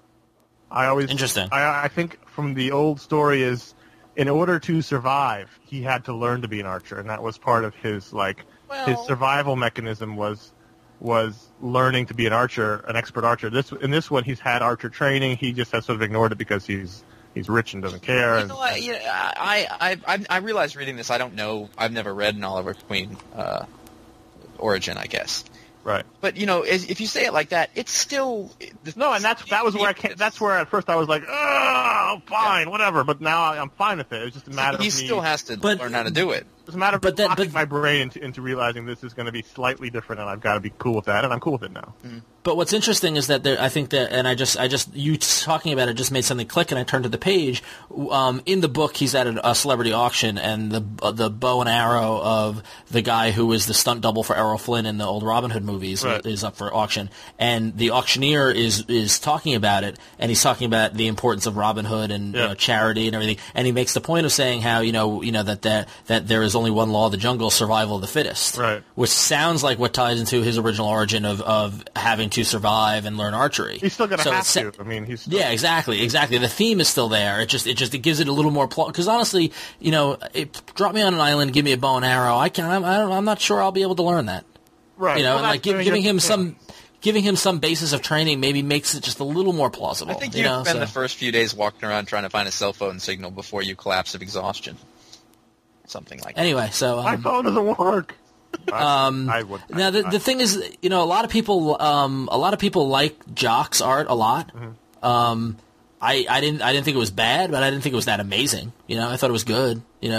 C: I always
E: Interesting.
C: I, I think from the old story is, in order to survive, he had to learn to be an archer, and that was part of his like his
D: Well-
C: survival mechanism was was learning to be an archer, an expert archer. This in this one, he's had archer training. He just has sort of ignored it because he's he's rich and doesn't care.
D: You
C: And,
D: know, I, you know, I, I, I, I realized reading this, I don't know, I've never read an Oliver Queen uh, origin, I guess.
C: right.
D: But you know, as- if you say it like that, it's still
C: No, and that's that was where I came, that's where at first I was like, oh, fine, whatever. But now I, I'm fine with it. It's just a matter
D: he
C: of me.
D: still has to
E: But-
D: learn how to do it.
C: It's a matter of
E: But that-
C: locking
E: but-
C: my brain into, into realizing this is going to be slightly different, and I've got to be cool with that, and I'm cool with it now.
E: But what's interesting is that there, I think that, and I just, I just, you talking about it just made something click, and I turned to the page. Um, in the book, he's at a, a celebrity auction, and the uh, the bow and arrow of the guy who was the stunt double for Errol Flynn in the old Robin Hood movies
C: Right.
E: is up for auction, and the auctioneer is is talking about it, and he's talking about the importance of Robin Hood and you
C: Yeah.
E: know, charity and everything, and he makes the point of saying how you know you know that that that there is only one law of the jungle, survival of the fittest,
C: Right.
E: which sounds like what ties into his original origin of of having to survive and learn archery.
C: He's still going to
E: So
C: have
E: it's-
C: to. I mean, he's still,
E: Yeah, exactly, exactly. The theme is still there. It just, it just, it gives it a little more plot. Because honestly, you know, it, drop me on an island, give me a bow and arrow. I can't. I'm, I don't, I'm not sure I'll be able to learn that.
C: right.
E: You know,
C: Well,
E: and like
C: that's
E: give,
C: doing
E: giving
C: it-
E: him
C: yeah.
E: some, giving him some basis of training maybe makes it just a little more plausible.
D: I think
E: you
D: you
E: know,
D: spend
E: so-
D: the first few days walking around trying to find a cell phone signal before you collapse of exhaustion. Something like that.
E: Anyway, so
C: My
E: um,
C: phone doesn't work.
E: Um,
C: I, I would.
E: now the
C: I,
E: the thing is, you know, a lot of people, um, a lot of people like Jock's art a lot.
C: Mm-hmm.
E: Um, I, I didn't, I didn't think it was bad, but I didn't think it was that amazing. You know, I thought it was good. You know,
C: I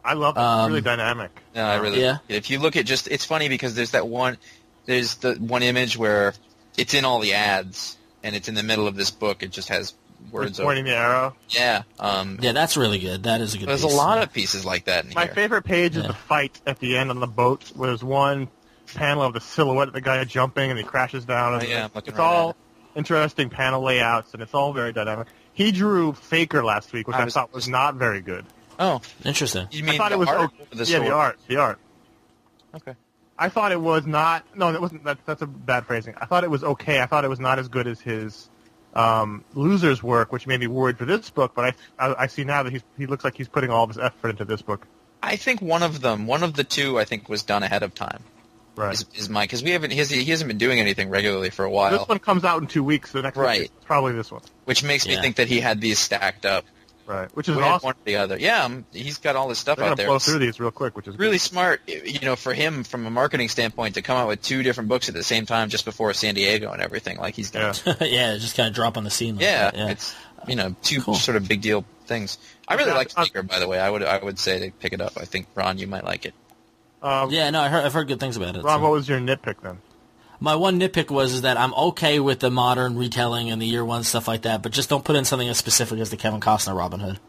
C: I love it.
E: Um,
C: It's really dynamic.
D: No, I really.
E: Yeah.
D: If you look at just, it's funny because there's that one, there's the one image where it's in all the ads, and it's in the middle of this book. It just has words over.
C: Pointing the arrow.
D: Yeah. Um,
E: Yeah, that's really good. That is a good.
D: there's
E: piece.
D: a lot of pieces like that in
C: My
D: here.
C: favorite page is
E: Yeah.
C: the fight at the end on the boat, where there's one panel of the silhouette of the guy jumping, and he crashes down. And
D: Oh, yeah, I'm looking
C: it's
D: right
C: all
D: at
C: interesting panel layouts, and it's all very dynamic. He drew Faker last week, which
D: I
C: I,
D: was
C: thought was not very good.
D: Oh,
E: Interesting.
D: you mean
C: I thought
D: the
C: it was
D: art
C: okay.
D: or the
C: yeah, the
D: story?
C: art, the art.
D: Okay.
C: I thought it was not. No, that wasn't. That, that's a bad phrasing. I thought it was okay. I thought it was not as good as his um, Losers work, which made me worried for this book. But I, I, I see now that he's he looks like he's putting all of his effort into this book.
D: I think one of them, one of the two, I think was done ahead of time.
C: Right.
D: Is, is my because we haven't he hasn't, he hasn't been doing anything regularly for a while,
C: This one comes out in two weeks. The next
D: Right.
C: one is probably this one.
D: which makes me
E: Yeah.
D: think that he had these stacked up.
C: Right. Which is
D: We had
C: awesome.
D: one or the other. Yeah, um, he's got all this stuff
C: They're
D: out
C: gonna
D: there.
C: blow
D: It's
C: through these real quick, which is
D: really
C: good.
D: smart, you know, for him from a marketing standpoint to come out with two different books at the same time just before San Diego and everything like he's done.
C: Yeah.
E: Yeah, just kind of drop on the scene. Like
D: Yeah,
E: that. yeah.
D: it's you know two
E: Cool.
D: sort of big deal things. I really
C: Yeah,
D: like
C: uh,
D: Sneaker, by the way. I would I would say to pick it up. I think Ron, you might like it.
C: Um,
E: Yeah, no, I heard, I've heard good things about it.
C: Ron,
E: so.
C: what was your nitpick then?
E: My one nitpick was is that I'm okay with the modern retelling and the year one stuff like that, but just don't put in something as specific as the Kevin Costner Robin Hood.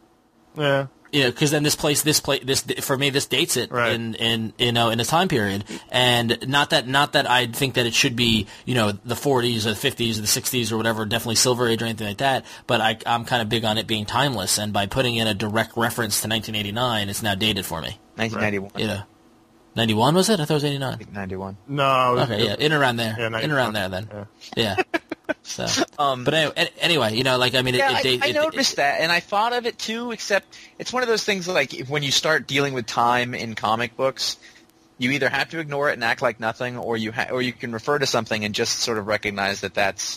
C: Yeah.
E: You know, because then this place, this place, this for me, this dates it
C: Right.
E: in, in you know in a time period, and not that not that I think that it should be you know the forties or the fifties or the sixties or whatever, definitely Silver Age or anything like that. But I, I'm kind of big on it being timeless, and by putting in a direct reference to nineteen eighty-nine, it's now dated for me.
D: nineteen ninety-one.
E: You know, ninety-one was it? I thought it was eighty-nine.
D: I think ninety-one.
C: No. it was-
E: Okay, yeah, in around there,
C: Yeah,
E: in
C: ninety-one.
E: around there then.
C: Yeah.
E: Yeah. So,
D: Um,
E: but anyway, an- anyway, you know, like I mean,
D: Yeah,
E: it,
D: I,
E: it,
D: I
E: it,
D: noticed
E: it,
D: that, and I thought of it too. Except it's one of those things like if- when you start dealing with time in comic books, you either have to ignore it and act like nothing, or you ha- or you can refer to something and just sort of recognize that that's,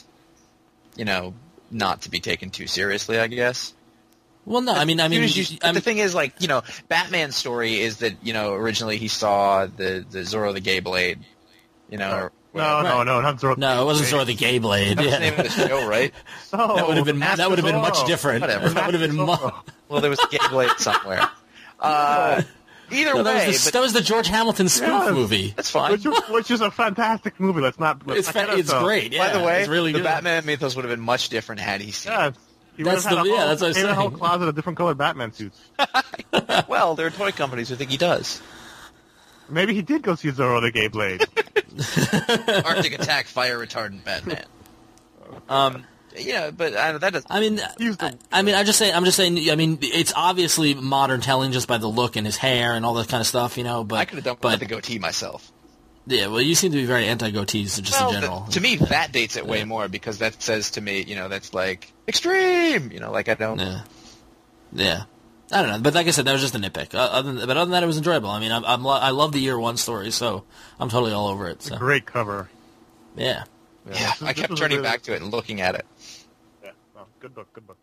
D: you know, not to be taken too seriously. I guess.
E: Well, no, I mean, I mean,
D: As soon as you- but
E: I'm-
D: the thing is, like, you know, Batman's story is that you know originally he saw the the Zorro the Gay Blade, you know. Or,
C: No, no, no, not Zorro.
E: no, it wasn't Zorro the Gay Blade.
D: That's
E: Yeah.
D: the name of the show, right?
C: So,
E: That would have been
C: Master
E: that would have been much
C: Zorro.
E: different.
D: Whatever.
E: That would have been
C: Master
E: mu-
C: Zorro.
D: Well, there was a Gay Blade somewhere. Uh, either
E: no, that
D: way,
E: was the,
D: but
E: that was the George Hamilton spoof
C: Yes.
E: movie.
D: that's fine.
C: Which, is- which is a fantastic movie. Let's not. Let's
E: It's
C: not
E: fa-
C: get
E: it's
C: ourselves-
E: great. Yeah,
D: By the way,
E: it's really
D: the
E: good.
D: Batman mythos would have been much different had he seen
C: Yeah. He would
E: That's
C: have had
E: the-
C: a
E: yeah,
C: whole,
E: that's what I was
C: he had a whole
E: saying.
C: closet of different colored Batman suits.
D: it. Well, there are toy companies who think he does.
C: Maybe he did go see Zorro the Gay Blade.
D: Arctic Attack, fire retardant Batman. Um, you know, but I, that does.
E: I mean,
C: He's the-
E: I, I mean, I just say, I'm just saying. I mean, it's obviously modern telling just by the look and his hair and all that kind of stuff, you know. But
D: I could have done
E: but
D: without the goatee myself.
E: yeah, well, you seem to be very anti-goatees just
D: Well,
E: in general.
D: the- to me, that dates it way more because that says to me, you know, that's like extreme. You know, like I don't.
E: Yeah, yeah. I don't know, but like I said, that was just a nitpick. Uh, other than, but other than that, it was enjoyable. I mean, I'm, I'm lo- I love the year one story, so I'm totally all over it. So
C: Great cover.
E: yeah,
D: Yeah,
C: this is-
D: I
C: this
D: kept
C: is a
D: turning
C: really-
D: back to it and looking at it.
C: Yeah, well, good book, good book.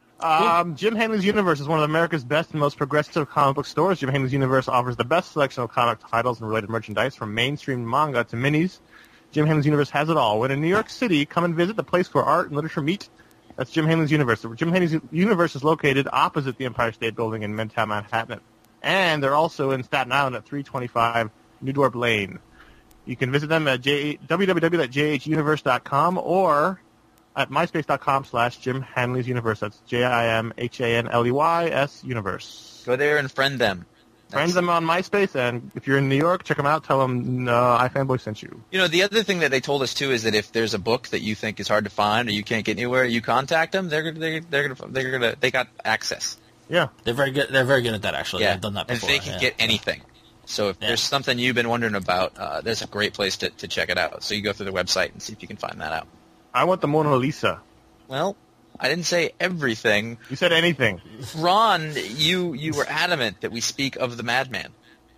C: Um, Jim Hanley's Universe is one of America's best and most progressive comic book stores. Jim Hanley's Universe offers the best selection of comic titles and related merchandise, from mainstream manga to minis. Jim Hanley's Universe has it all. When in New York City, come and visit the place where art and literature meet. That's Jim Hanley's Universe. Jim Hanley's Universe is located opposite the Empire State Building in Midtown Manhattan. And they're also in Staten Island at three twenty-five New Dorp Lane. You can visit them at J- w w w dot j h universe dot com or at myspace.com slash Jim Hanley's Universe. That's J I M H A N L E Y S Universe.
D: Go there and friend them.
C: Friend them on MySpace, and if you're in New York, check them out. Tell them no, iFanboy sent you.
D: You know, the other thing that they told us too is that if there's a book that you think is hard to find or you can't get anywhere, you contact them. They're gonna, they're, they're gonna, they're gonna, they got access.
C: Yeah.
E: they're very good. They're very good at that. Actually,
D: Yeah,
E: I've done that
D: and
E: before.
D: they can
E: yeah.
D: get anything. So if
E: Yeah.
D: there's something you've been wondering about, uh, there's a great place to, to check it out. So you go through the website and see if you can find that out.
C: I want the Mona Lisa.
D: Well, I didn't say everything.
C: You said anything.
D: Ron, you you were adamant that we speak of the Madman.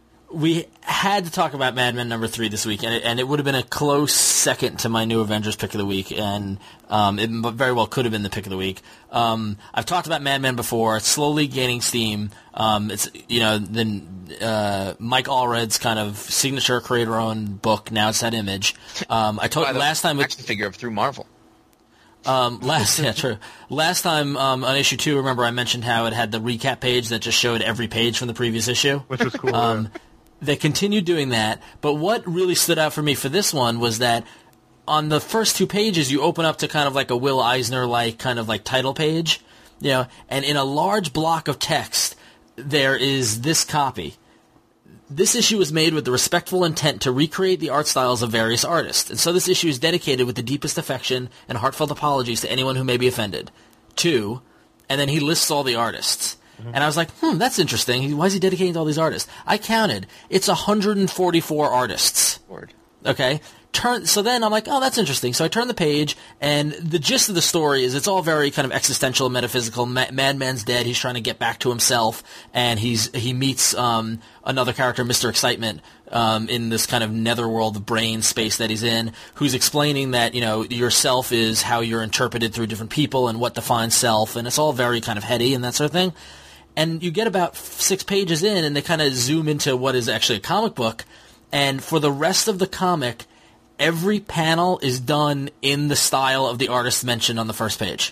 E: We had to talk about Mad Men number three this week, and it, and it would have been a close second to my new Avengers pick of the week, and um, it m- very well could have been the pick of the week. Um, I've talked about Mad Men before. It's slowly gaining steam. Um, it's you know then uh, Mike Allred's kind of signature creator-owned book. Now it's that Image. Um, I told
D: By the
E: last time. It,
D: action figure of through Marvel.
E: Um, last, yeah, true. Last time um, on issue two, remember I mentioned how it had the recap page that just showed every page from the previous issue,
C: which was cool.
E: Um,
C: yeah.
E: They continued doing that, but what really stood out for me for this one was that on the first two pages, you open up to kind of like a Will Eisner-like kind of like title page, you know, and in a large block of text, there is this copy. This issue was made with the respectful intent to recreate the art styles of various artists, and so this issue is dedicated with the deepest affection and heartfelt apologies to anyone who may be offended. Two, and then he lists all the artists. Mm-hmm. And I was like, hmm, that's interesting. Why is he dedicating to all these artists? I counted. It's one hundred forty-four artists.
D: Word.
E: Okay? Turn, so then I'm like, oh, that's interesting. So I turn the page, and the gist of the story is it's all very kind of existential and metaphysical. Ma- Madman's dead. He's trying to get back to himself, and he's he meets um, another character, Mister Excitement, um, in this kind of netherworld brain space that he's in, who's explaining that, you know, yourself is how you're interpreted through different people and what defines self, and it's all very kind of heady and that sort of thing. And you get about six pages in, and they kind of zoom into what is actually a comic book, and for the rest of the comic, every panel is done in the style of the artist mentioned on the first page.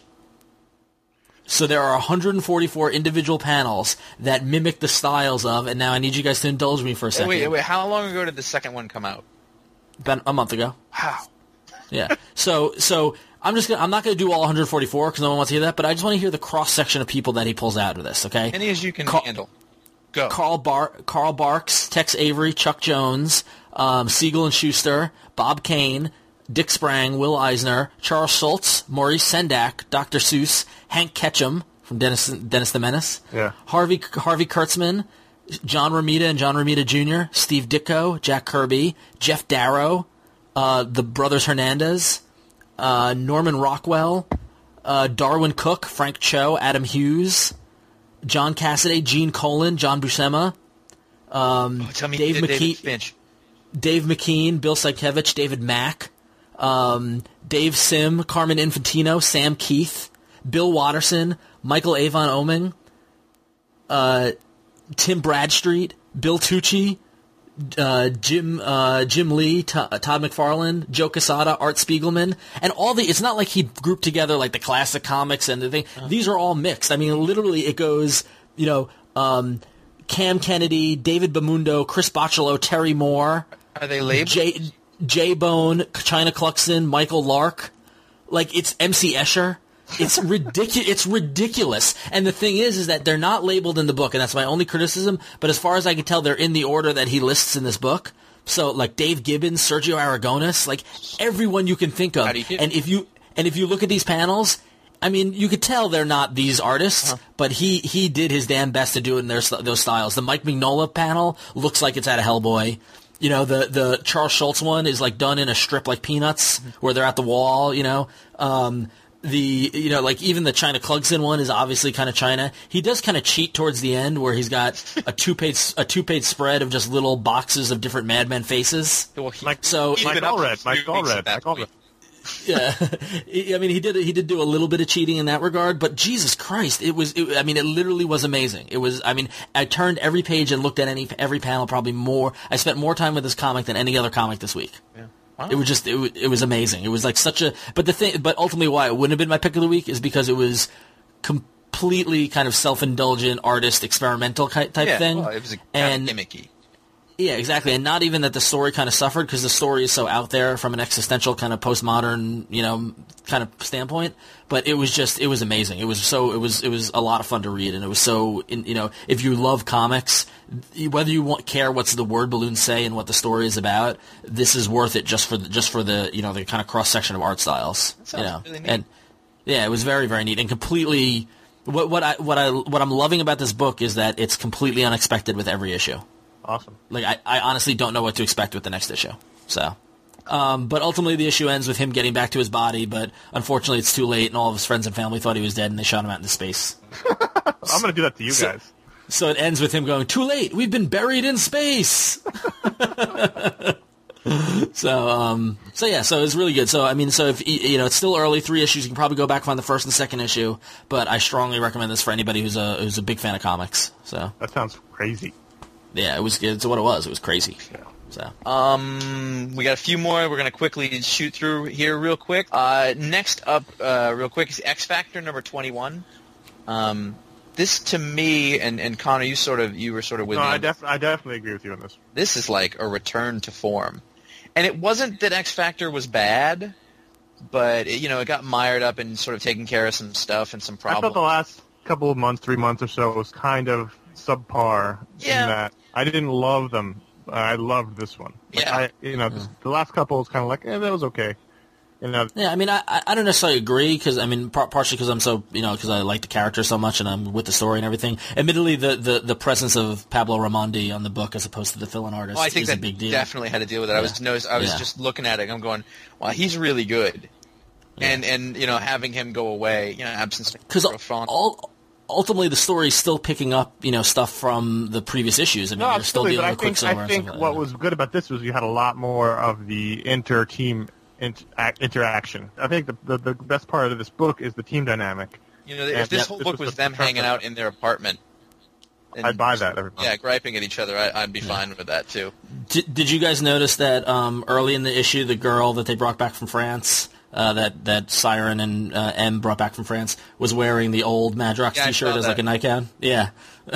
E: So there are one hundred forty-four individual panels that mimic the styles of, and now I need you guys to indulge me for a second.
D: Wait, wait, how long ago did the second one come out?
E: About a month ago.
D: Wow.
E: Yeah. So, so I'm just gonna, I'm not going to do all one hundred forty-four because no one wants to hear that, but I just want to hear the cross section of people that he pulls out of this. Okay.
D: Any as you can
E: Car-
D: handle. Go.
E: Carl Bar- Carl Barks, Tex Avery, Chuck Jones, um, Siegel and Schuster, Bob Kane, Dick Sprang, Will Eisner, Charles Schultz, Maurice Sendak, Doctor Seuss, Hank Ketchum from Dennis Dennis the Menace,
C: Yeah.
E: Harvey Harvey Kurtzman, John Romita and John Romita Junior, Steve Ditko, Jack Kirby, Jeff Darrow, uh, the Brothers Hernandez, uh, Norman Rockwell, uh, Darwin Cook, Frank Cho, Adam Hughes, John Cassaday, Gene Colan, John Buscema, um,
D: oh, tell me
E: Dave
D: David
E: McKean,
D: Finch.
E: Dave McKean, Bill Sienkiewicz, David Mack, um, Dave Sim, Carmen Infantino, Sam Keith, Bill Watterson, Michael Avon Oeming, uh, Tim Bradstreet, Bill Tucci, uh, Jim uh, Jim Lee, T- Todd McFarlane, Joe Quesada, Art Spiegelman, and all the. It's not like he grouped together like the classic comics and the thing. Uh-huh. These are all mixed. I mean, literally, it goes. You know, um, Cam Kennedy, David Bamundo, Chris Bocciolo, Terry Moore.
D: Are they labeled?
E: J J Bone, China Cluxon, Michael Lark. Like it's M C Escher. It's ridiculous. It's ridiculous. And the thing is, is that they're not labeled in the book, and that's my only criticism. But as far as I can tell, they're in the order that he lists in this book. So, like Dave Gibbons, Sergio Aragonis, like everyone you can think of.
D: How do you do?
E: And if you and if you look at these panels, I mean, you could tell they're not these artists, uh-huh. but he he did his damn best to do it in their those styles. The Mike Mignola panel looks like it's out of Hellboy. You know, the, the Charles Schultz one is like done in a strip like Peanuts, mm-hmm. where they're at the wall, you know. Um, the, you know, like even the China Clugson one is obviously kind of China. He does kind of cheat towards the end where he's got a two-page, a two-page spread of just little boxes of different Madman faces.
D: Well, he,
C: Mike,
E: so,
C: Mike Allred, Mike Allred, Mike Allred.
E: Yeah, I mean, he did he did do a little bit of cheating in that regard, but Jesus Christ, it was. It, I mean, it literally was amazing. It was. I mean, I turned every page and looked at any every panel probably more. I spent more time with this comic than any other comic this week.
D: Yeah. Wow.
E: It was just. It, was- it was amazing. It was like such a. But the thing. But ultimately, why it wouldn't have been my pick of the week is because it was completely kind of self-indulgent, artist, experimental type
D: yeah,
E: thing.
D: Well, it was kind
E: and
D: of gimmicky.
E: Yeah, exactly, and not even that the story kind of suffered because the story is so out there from an existential kind of postmodern, you know, kind of standpoint. But it was just, it was amazing. It was so, it was, it was a lot of fun to read, and it was so, in, you know, if you love comics, whether you want care what's the word balloons say and what the story is about, this is worth it just for the, just for the, you know, the kind of cross section of art styles.
D: That sounds
E: you know,
D: really neat.
E: and yeah, it was very, very neat and completely. What what I what I what I'm loving about this book is that it's completely unexpected with every issue.
C: Awesome.
E: Like, I, I honestly don't know what to expect with the next issue. So, um, but ultimately the issue ends with him getting back to his body, but unfortunately it's too late, and all of his friends and family thought he was dead, and they shot him out into space.
C: I'm going to do that to you
E: So-
C: guys.
E: So it ends with him going, too late, we've been buried in space! so, um, so yeah, so it's really good. So, I mean, so if, you know, it's still early, three issues, you can probably go back and find the first and second issue, but I strongly recommend this for anybody who's a, who's a big fan of comics, so.
C: That sounds crazy.
E: Yeah, it was, it's what it was, it was crazy.
C: Yeah.
E: So
D: Um, we got a few more. We're going to quickly shoot through here real quick. Uh, next up, uh, real quick, is X Factor number twenty-one. Um, this to me, and, and Connor, you sort of, you were sort of with
C: No,
D: me.
C: I,
D: on-
C: def- I definitely agree with you on this.
D: This is like a return to form. And it wasn't that X Factor was bad, but, it, you know, it got mired up in sort of taking care of some stuff and some
C: I thought
D: problems.
C: the last couple of months, three months or so, was kind of subpar
D: Yeah.
C: in that I didn't love them. I loved this one. Like,
D: Yeah.
C: I, you know, this, the last couple was kind of like, eh, that was okay. You know,
E: yeah, I mean, I I don't necessarily agree because I mean, par- partially because I'm so you know because I like the character so much and I'm with the story and everything. Admittedly, the, the, the presence of Pablo Raimondi on the book as opposed to the fill-in artist
D: Oh, I think
E: is
D: that
E: a big deal.
D: definitely had to deal with it. I was noticed, I was
E: Yeah.
D: just looking at it and I'm going, wow, he's really good. And, and you know, having him go away, you know, absence
E: Because
D: of font.
E: all. Ultimately, the story's still picking up, you know, stuff from the previous issues. I mean,
C: no,
E: you're still
C: absolutely.
E: dealing
C: But I
E: with
C: think
E: Quicksilver.
C: I
E: and
C: think
E: stuff like
C: what
E: that.
C: was good about this was you had a lot more of the inter-team int- ac- interaction. I think the, the the best part of this book is the team dynamic.
D: You know,
C: Yeah,
D: if this
C: yeah,
D: whole
C: this
D: book
C: was
D: was
C: the
D: them hanging
C: perfect-
D: out in their apartment. and
C: I'd buy
D: just-
C: that every month.
D: Yeah, griping at each other, I, I'd be fine with that too.
E: Did, did you guys notice that um, early in the issue, the girl that they brought back from France, uh, that that Siren and uh, M brought back from France, was wearing the old Madrox
D: Yeah, I
E: T-shirt
D: saw
E: as like
D: that.
E: a nightgown? Yeah.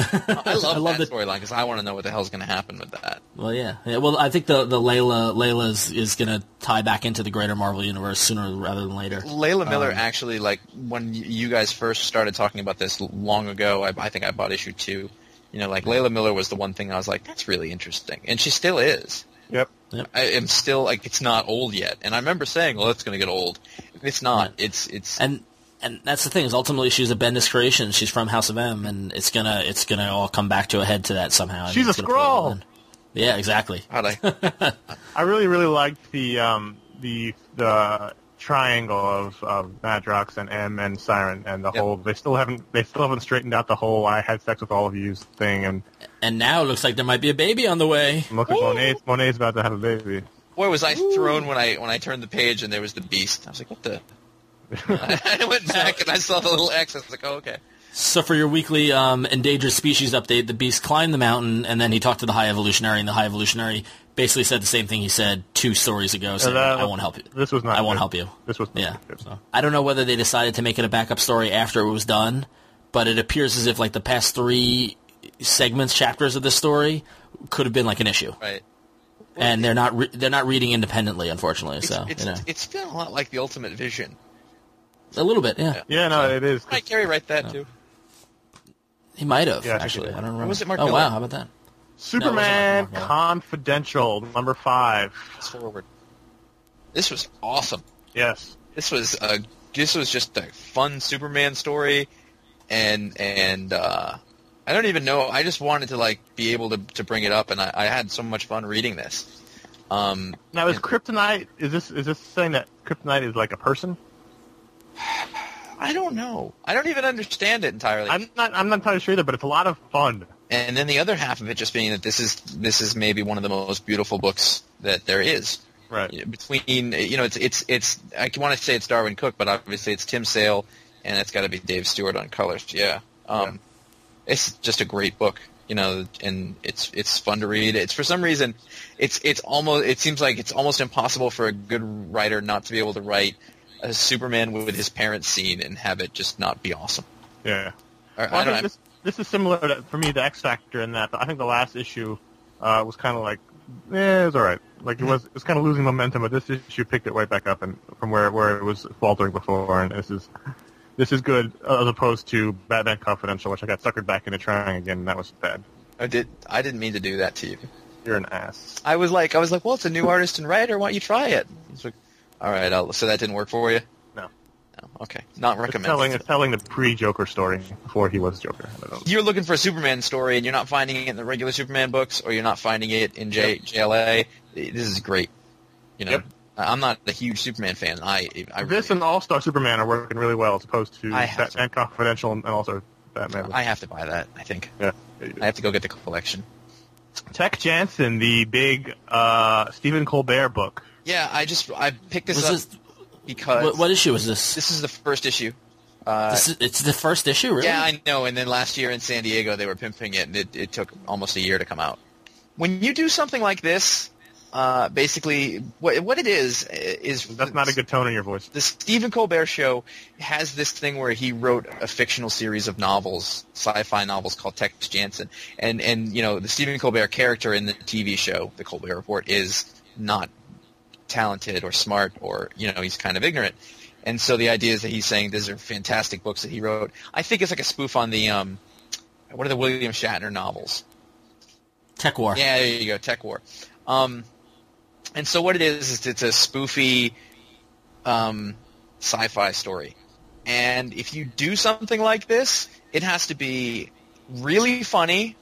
D: I love
E: I love
D: that
E: the-
D: storyline because I want to know what the hell's going to happen with that.
E: Well, yeah. yeah. Well, I think the the Layla Layla is, is going to tie back into the greater Marvel universe sooner rather than later.
D: Layla Miller
E: Um,
D: actually, like, when y- you guys first started talking about this long ago, I, I think I bought issue two. You know, like, Layla Miller was the one thing I was like, that's really interesting. And she still is.
C: Yep.
D: I am still, like, it's not old yet. And I remember saying, well, it's going to get old. It's not. It's, it's,
E: And and that's the thing is ultimately she's a Bendis creation. She's from House of M, and it's gonna it's gonna all come back to a head to that somehow. I
C: She's
E: mean,
C: a
E: it's gonna pull it all
C: Skrull!
E: in. Yeah, exactly.
D: how'd I,
C: I really, really liked the um, the the triangle of, of Madrox and M and Siren and the
D: Yep.
C: whole. They still haven't they still haven't straightened out the whole "I had sex with all of you" thing. And
E: And now it looks like there might be a baby on the way.
C: look at Monet. Monet's about to have a baby.
D: boy, was I thrown when I, when I turned the page and there was the Beast. I was like, what the? I went back and I saw the little X. I was like, oh, okay.
E: So for your weekly um, endangered species update, the beast climbed the mountain, and then he talked to the High Evolutionary, and the High Evolutionary basically said the same thing he said two stories ago, saying,
C: that-
E: I won't help you.
C: This was not.
E: I won't
C: good.
E: help you.
C: This was not
E: Yeah.
C: good.
E: So, I don't know whether they decided to make it a backup story after it was done, but it appears as if like the past three segments, chapters of this story could have been like an issue,
D: Right.
E: and they're not re- they're not reading independently, unfortunately.
D: It's,
E: so
D: it's,
E: you know,
D: it's feeling a lot like the Ultimate Vision.
E: a little bit, yeah.
C: Yeah, no, it is. 'cause
D: Might Gary write that too?
E: He might have
C: Yeah, I think
E: actually.
C: he did.
E: I don't remember.
D: was it, Mark
E: oh
D: Miller?
E: wow, how about that?
C: Superman
E: Mark Miller.
C: Confidential number five.
D: It's forward. This was awesome.
C: Yes.
D: This was a this was just a fun Superman story, and and uh, I don't even know. I just wanted to like be able to to bring it up, and I, I had so much fun reading this. Um,
C: Now, is
D: and-
C: Kryptonite? Is this is this saying that Kryptonite is like a person?
D: I don't know. I don't even understand it entirely.
C: I'm not. I'm not entirely sure either, but it's a lot of fun.
D: And then the other half of it just being that this is this is maybe one of the most beautiful books that there is.
C: Right.
D: Between you know, it's it's it's I want to say it's Darwin Cook, but obviously it's Tim Sale, and it's got to be Dave Stewart on colors. Yeah. Um, It's just a great book, you know, and it's it's fun to read. It's for some reason, it's it's almost it seems like it's almost impossible for a good writer not to be able to write a Superman with his parents scene and have it just not be awesome.
C: Yeah.
D: Or,
C: Well,
D: I
C: I
D: don't
C: think
D: know.
C: this this is similar to, for me to X Factor in that I think the last issue uh, was kind of like, eh, it was all right. Like it was it was kind of losing momentum, but this issue picked it right back up and from where where it was faltering before, and this is. This is good as opposed to Batman Confidential, which I got suckered back into trying again, and that was bad.
D: I did. I didn't mean to do that to you.
C: You're an ass.
D: I was like, I was like, well, it's a new artist and writer. Why don't you try it? He's like, all right. I'll, so that didn't work for you?
C: No.
D: No. Okay. Not
C: It's
D: recommended.
C: telling, it's telling the pre-Joker story before he was Joker. I don't know.
D: You're looking for a Superman story and you're not finding it in the regular Superman books, or you're not finding it in J,
C: Yep.
D: J L A. This is great. You know,
C: Yep.
D: I'm not a huge Superman fan. I, I
C: This
D: really,
C: and All-Star Superman are working really well as opposed to
D: I have
C: Batman Confidential and also Batman.
D: I have to buy that. I think
C: yeah. Yeah, you do.
D: I have to go get the collection.
C: Tech Jansen, the big uh, Stephen Colbert book.
D: Yeah, I just I picked this
E: Was
D: up
E: this,
D: because
E: what, what issue is this?
D: this is the first issue. Uh,
E: This is, it's the first issue, really?
D: Yeah, I know. And then last year in San Diego, they were pimping it, and it, it took almost a year to come out. When you do something like this, uh, basically what what it is is
C: That's not a good tone in your voice.
D: The Stephen Colbert Show has this thing where he wrote a fictional series of novels, sci-fi novels called Tex Jansen, and and you know the Stephen Colbert character in the T V show, The Colbert Report, is not talented or smart, or you know he's kind of ignorant. And so the idea is that he's saying these are fantastic books that he wrote. I think it's like a spoof on the um, what are the William Shatner novels?
E: Tech War.
D: Yeah, there you go, Tech War. Um, and so what it is is it's a spoofy um, sci-fi story. And if you do something like this, it has to be really funny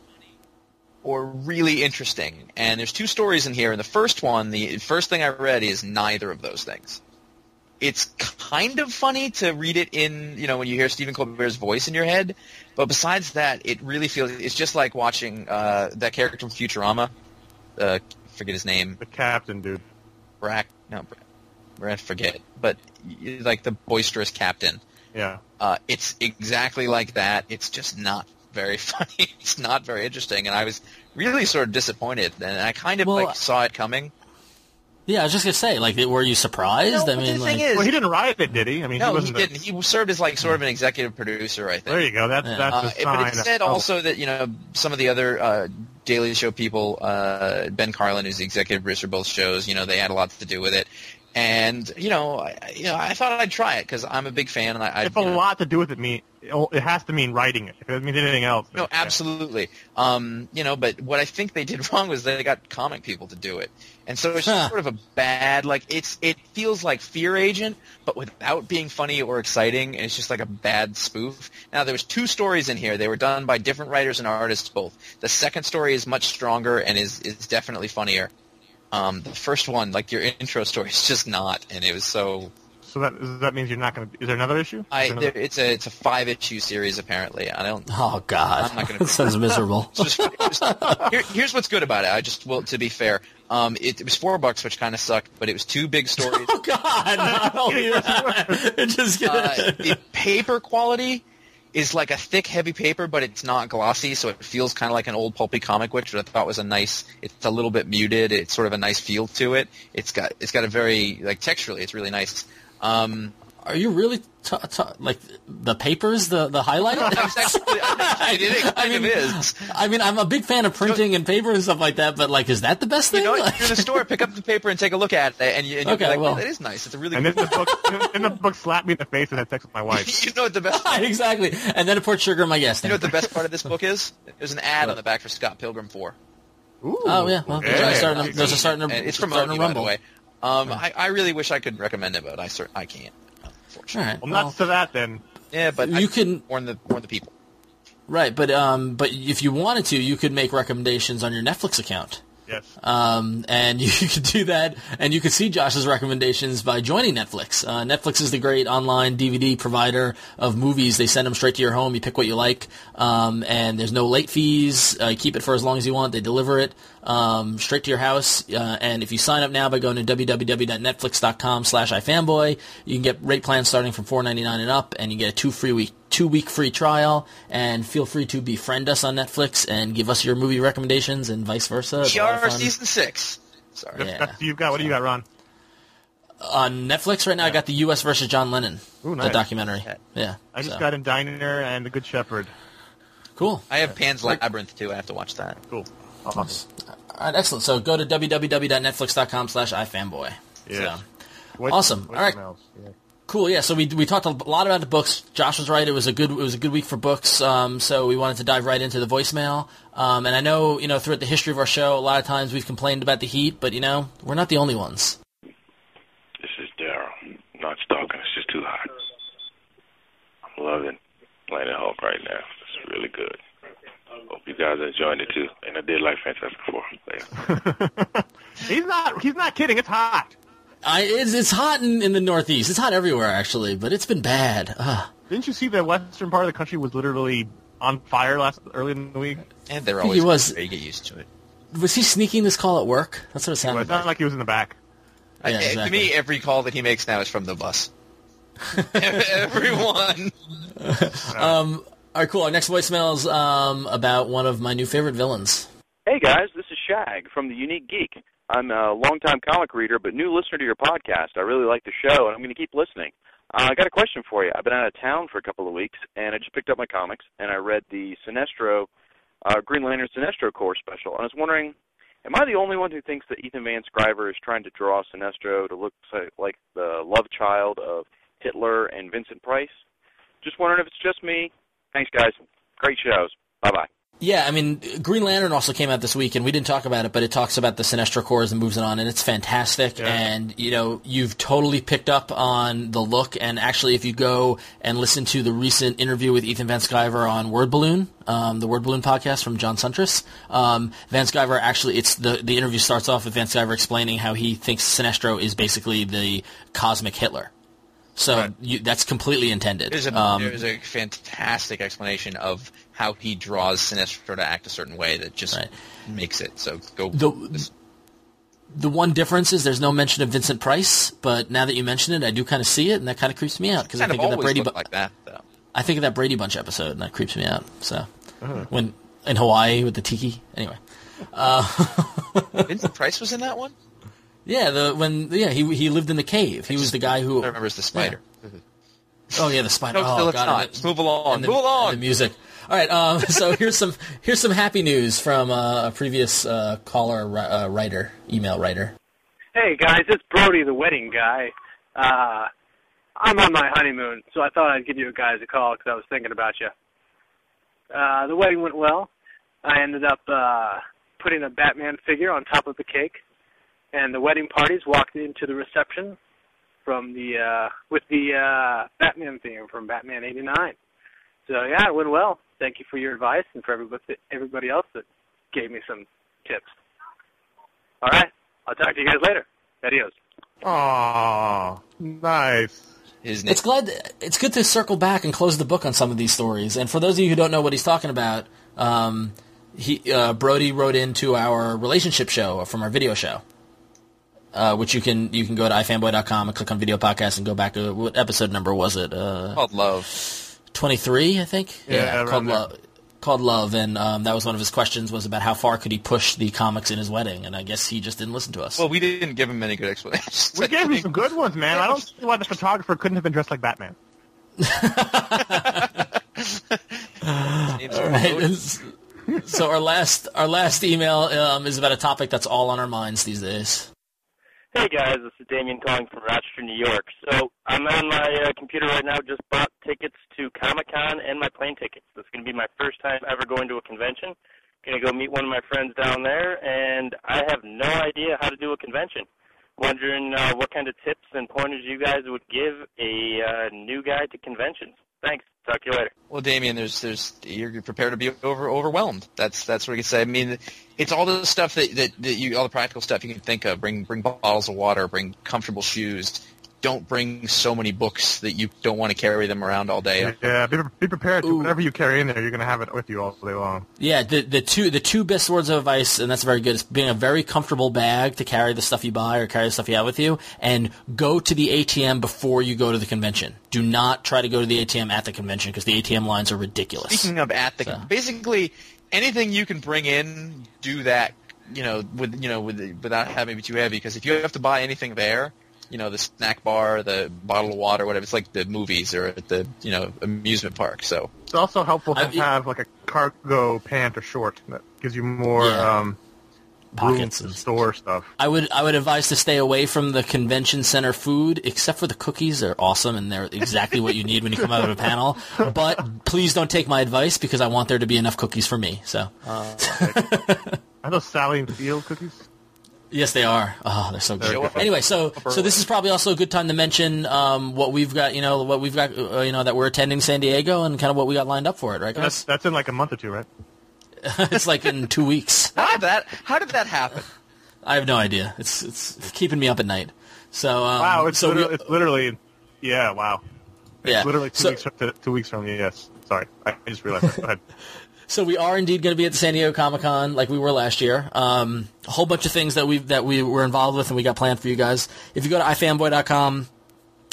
D: or really interesting. And there's two stories in here. And the first one, the first thing I read is neither of those things. It's kind of funny to read it in, you know, when you hear Stephen Colbert's voice in your head. But besides that, it really feels, it's just like watching uh, that character from Futurama. Uh, forget his name.
C: The captain, dude.
D: Brack, no, Brack, I forget. But like the boisterous captain.
C: Yeah.
D: Uh, it's exactly like that. It's just not very funny. It's not very interesting. And I was really sort of disappointed. And I kind of
E: Well,
D: like saw it coming.
E: Yeah, I was just gonna say, like, were you surprised?
D: No,
E: I
D: but
E: mean,
D: the
E: like,
D: thing is,
C: Well, he didn't write it, did he? I mean,
D: no,
C: he
D: he
C: wasn't. the-
D: didn't. He served as like sort of an executive producer, I think.
C: There you go. That's
E: Yeah.
C: that's
D: Uh,
C: a
D: it-
C: sign.
D: but it said
C: of-
D: also that, you know, some of the other uh, Daily Show people, uh, Ben Carlin, who's the executive producer of both shows, you know, they had a lot to do with it. And, you know, I, you know, I thought I'd try it because I'm a big fan. And I, I
C: If
D: you
C: a
D: know,
C: lot to do with it, mean it has to mean writing it. If it means anything else,
D: No,
C: then-
D: absolutely. Um, you know, but what I think they did wrong was they got comic people to do it. And so it's just
E: Huh.
D: sort of a bad, like, it's it feels like Fear Agent, but without being funny or exciting, and it's just like a bad spoof. Now, there was two stories in here. They were done by different writers and artists both. The second story is much stronger and is, is definitely funnier. Um, the first one, like your intro story, is just not, and it was so...
C: So that that means you're not going to. Is there another issue? Is
D: I
C: there another-
D: there, it's a it's a five issue series apparently. I don't.
E: oh god,
D: I'm not gonna-
E: that sounds miserable.
D: Just, just, here, here's what's good about it. I just well, to be fair, um, it, it was four bucks, which kind of sucked, but it was two big stories.
E: Oh god, not only that, it just
D: uh, the paper quality is like a thick, heavy paper, but it's not glossy, so it feels kind of like an old pulpy comic, which I thought was a nice. It's a little bit muted. It's sort of a nice feel to it. It's got it's got a very like texturally, it's really nice. Um,
E: Are you really t- t- like the papers, the the highlight?
D: it's actually, I mean, it kind
E: I mean,
D: of is.
E: I mean, I'm a big fan of printing and paper and stuff like that, but like, is that the best
D: You
E: thing?
D: know,
E: Like-
D: if you're in the store, pick up the paper and take a look at it, and, you, and you'll
E: Okay,
D: be like, well,
E: well.
D: it is nice. It's a really
C: And
D: good
C: then the book, in the book, slapped me in the face and had sex with my wife.
D: You know what the best
E: exactly, and then it poured sugar in my gas
D: You know
E: tank.
D: what the best part of this book is? There's an ad on the back for Scott Pilgrim four.
C: Ooh,
E: Oh yeah, well,
C: yeah.
E: there's, a starting to, there's a starting to,
D: And it's
E: starting
D: from
E: to
D: Monkey, by
E: rumble.
D: the way. Um, I, I really wish I could recommend it, but I cer- I can't,
E: All
D: unfortunately.
E: right,
C: Well,
E: well,
C: nuts to that then.
D: Yeah, but
E: You
D: I
E: can-
D: warn the warn the people.
E: right, but um, but if you wanted to, you could make recommendations on your Netflix account.
C: Yes.
E: Um, and you could do that, and you could see Josh's recommendations by joining Netflix. Uh, Netflix is the great online D V D provider of movies. They send them straight to your home. You pick what you like, um, and there's no late fees. Uh, you keep it for as long as you want. They deliver it um, straight to your house. Uh, and if you sign up now by going to www.netflix.com slash ifanboy, you can get rate plans starting from four ninety-nine and up, and you get a two free week. two week free trial, and feel free to befriend us on Netflix and give us your movie recommendations and vice versa. It's a
D: E
E: lot of
D: R
E: fun.
D: season six. Sorry.
E: Yeah.
C: That's, you've got. What do you got, Ron?
E: On Netflix right now, I got the U S versus John Lennon,
C: Ooh,
E: the
C: nice.
E: documentary. Yeah,
C: I just
E: so.
C: got in Diner and The Good Shepherd.
E: Cool.
D: I have Pan's Labyrinth too. I have to watch that.
C: Cool. Awesome.
E: All right, excellent. So go to www.netflix.com slash ifanboy.
C: Yeah.
E: So,
C: What-
E: Awesome.
C: what
E: All right.
C: else? Yeah.
E: cool. Yeah. So we we talked a lot about the books. Josh was right. It was a good it was a good week for books. Um, so we wanted to dive right into the voicemail. Um, and I know you know throughout the history of our show, a lot of times we've complained about the heat, but you know we're not the only ones.
F: This is Daryl. Not stalking. It's just too hot. I'm loving Planet Hulk right now. It's really good. Hope you guys are enjoying it too. And I did like Fantastic Four. Later.
C: He's not. He's not kidding. It's hot.
E: I it's, it's hot in, in the Northeast. It's hot everywhere actually, but it's been bad. Ugh.
C: Didn't you see the western part of the country was literally on fire last early in the week?
D: And they're
E: I think
D: always
E: he was-
D: you get used to it.
E: Was he sneaking this call at work? That's what it
C: Well,
E: sounded
C: it's not
E: like.
C: like he was in the back.
D: I-
E: Yeah,
D: To
E: exactly.
D: me, every call that he makes now is from the bus. Everyone.
E: Um, all right, cool. Our next voicemail is um, about one of my new favorite villains.
G: Hey guys, this is Shag from the Unique Geek. I'm a longtime comic reader, but new listener to your podcast. I really like the show, and I'm going to keep listening. Uh, I got a question for you. I've been out of town for a couple of weeks, and I just picked up my comics, and I read the Sinestro, uh, Green Lantern Sinestro Corps special, and I was wondering, am I the only one who thinks that Ethan Van Sciver is trying to draw Sinestro to look like the love child of Hitler and Vincent Price? Just wondering if it's just me. Thanks, guys. Great shows. Bye-bye.
E: Yeah, I mean, Green Lantern also came out this week, and we didn't talk about it, but it talks about the Sinestro Corps and moves it on, and it's fantastic. Yeah. And, you know, you've totally picked up on the look, and actually if you go and listen to the recent interview with Ethan Van Sciver on Word Balloon, um, the Word Balloon podcast from John Suntress, um, Van Sciver actually, it's the, the interview starts off with Van Sciver explaining how he thinks Sinestro is basically the cosmic Hitler. So right. you, that's completely intended.
D: There's a,
E: um,
D: there's a fantastic explanation of how he draws Sinestro to act a certain way that just right. makes it. So go.
E: The, the one difference is there's no mention of Vincent Price, but now that you mention it, I do kind of see it, and that kind of creeps me out because I think of, of that Brady. Bu-
D: like that, though.
E: I think of that Brady Bunch episode, and that creeps me out. So uh-huh. when in Hawaii with the tiki, anyway. Uh,
D: Vincent Price was in that one.
E: Yeah, the when yeah he he lived in the cave. He was the guy who
D: I remember is the spider.
E: Yeah. Oh yeah, the spider.
D: No,
E: oh,
D: still it's
E: God,
D: not.
E: It,
D: Let's move along.
E: The,
D: move along.
E: The music. All right. Um, so here's some here's some happy news from uh, a previous uh, caller uh, writer, email writer.
H: Hey guys, it's Brody, the wedding guy. Uh, I'm on my honeymoon, so I thought I'd give you guys a call because I was thinking about you. Uh, the wedding went well. I ended up uh, putting a Batman figure on top of the cake. And the wedding parties walked into the reception from the uh, with the uh, Batman theme from Batman eighty-nine. So yeah, it went well. Thank you for your advice and for everybody everybody else that gave me some tips. All right, I'll talk to you guys later. Adios.
C: Aww, nice.
E: It's glad. It's good to circle back and close the book on some of these stories. And for those of you who don't know what he's talking about, um, he uh, Brody wrote into our relationship show from our video show. Uh, which you can you can go to i fanboy dot com and click on video podcast and go back to what episode number was it? Uh,
D: called Love.
E: twenty-three, I think.
C: Yeah,
E: yeah called Love. Called Love, and um, that was one of his questions was about how far could he push the comics in his wedding, and I guess he just didn't listen to us.
D: Well, we didn't give him any good explanations.
C: We gave him some good ones, man. I don't see why the photographer couldn't have been dressed like Batman.
E: All right. So our last our last email um, is about a topic that's all on our minds these days.
I: Hey guys, this is Damien calling from Rochester, New York. So I'm on my uh, computer right now, just bought tickets to Comic-Con and my plane tickets. This is going to be my first time ever going to a convention. Going to go meet one of my friends down there, and I have no idea how to do a convention. Wondering uh, what kind of tips and pointers you guys would give a uh, new guy to conventions. Thanks. Talk to you later.
D: Well, Damien, there's, there's, you're prepared to be over, overwhelmed. That's, that's what we can say. I mean, it's all the stuff that, that, that you, all the practical stuff you can think of. Bring, bring bottles of water. Bring comfortable shoes. Don't bring so many books that you don't want to carry them around all day.
C: Yeah, be, be prepared to whatever you carry in there, you're going to have it with you all day long.
E: Yeah, the the two the two best words of advice, and that's very good, is being a very comfortable bag to carry the stuff you buy or carry the stuff you have with you, and go to the A T M before you go to the convention. Do not try to go to the A T M at the convention because the A T M lines are ridiculous.
D: Speaking of at the so. basically anything you can bring in, do that. You know, with you know with without having it be too heavy, because if you have to buy anything there. You know, the snack bar, the bottle of water, whatever. It's like the movies or at the, you know, amusement park. So
C: it's also helpful to
E: I,
C: have like a cargo pant or short that gives you more
E: yeah.
C: um,
E: pockets
C: room to store stuff.
E: I would I would advise to stay away from the convention center food, except for the cookies. They're awesome and they're exactly what you need when you come out of a panel. But please don't take my advice because I want there to be enough cookies for me. So
C: uh, are those Sally and Field cookies?
E: Yes, they are. Oh, they're so good. Anyway, so so this is probably also a good time to mention um, what we've got. You know, what we've got. Uh, you know, that we're attending San Diego and kind of what we got lined up for it, right, guys?
C: That's, that's in like a month or two, right?
E: It's like in two weeks.
D: How did that? How did that happen?
E: I have no idea. It's it's keeping me up at night. So um,
C: wow, it's,
E: so
C: literally,
E: we,
C: it's literally, yeah, wow. It's
E: yeah,
C: literally two
E: so,
C: weeks from, two weeks from yes. Sorry, I just realized that. Go ahead.
E: So we are indeed going to be at the San Diego Comic-Con like we were last year. Um, a whole bunch of things that we that we were involved with and we got planned for you guys. If you go to i fanboy dot com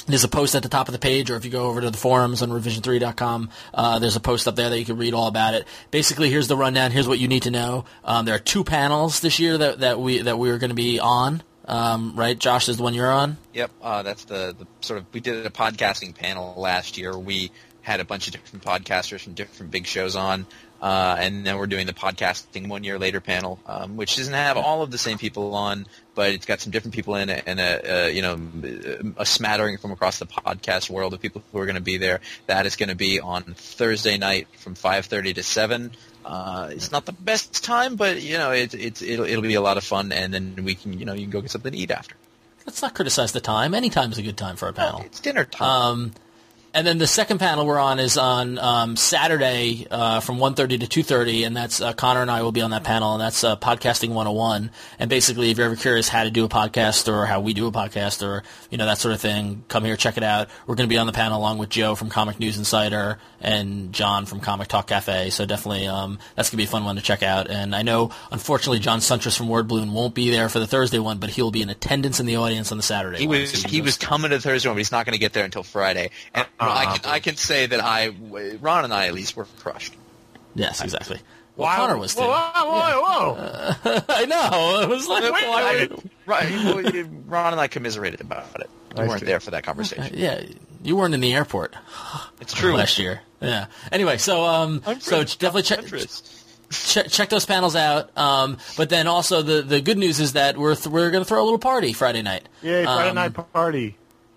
E: There's a post at the top of the page, or if you go over to the forums on revision three dot com, uh, there's a post up there that you can read all about it. Basically, here's the rundown. Here's what you need to know. Um, there are two panels this year that, that we that we are going to be on. Um, right, Josh is the one you're on.
D: Yep, uh, that's the, the sort of we did a podcasting panel last year. We had a bunch of different podcasters from different big shows on. Uh, and then we're doing the podcasting one year later panel, um, which doesn't have all of the same people on, but it's got some different people in it, and a, a you know a smattering from across the podcast world of people who are going to be there. That is going to be on Thursday night from five thirty to seven. Uh, it's not the best time, but you know it, it's it'll, it'll be a lot of fun, and then we can you know you can go get something to eat after.
E: Let's not criticize the time. Any time's a good time for a panel.
D: Oh, it's dinner time.
E: Um, And then the second panel we're on is on um, Saturday uh, from one thirty to two thirty, and that's uh, Connor and I will be on that panel, and that's uh, Podcasting one oh one. And basically, if you're ever curious how to do a podcast or how we do a podcast or you know that sort of thing, come here, check it out. We're going to be on the panel along with Joe from Comic News Insider and John from Comic Talk Cafe, so definitely um, that's going to be a fun one to check out. And I know, unfortunately, John Suntress from Word Balloon won't be there for the Thursday one, but he'll be in attendance in the audience on the Saturday
D: he
E: one.
D: was
E: So
D: he was coming to the Thursday one, but he's not going to get there until Friday. And
C: Uh,
D: I can I can say that I Ron and I at least were crushed.
E: Yes, exactly. Well,
C: Wow.
E: Connor was too.
C: Whoa, whoa, whoa, whoa.
E: Uh, I know. It was like,
D: Wait,
E: why
D: wait,
E: would-
D: Right, well, Ron and I commiserated about it. We
C: I
D: weren't
C: see.
D: there for that conversation.
E: yeah, you weren't in the airport
D: It's true.
E: last year. Yeah. Anyway, so um,
D: I'm
E: so
D: friends-
E: definitely check
D: Centrist.
E: check check those panels out. Um, but then also the the good news is that we're th- we're going to throw a little party Friday night.
C: Yay, Friday
E: Um,
C: night party.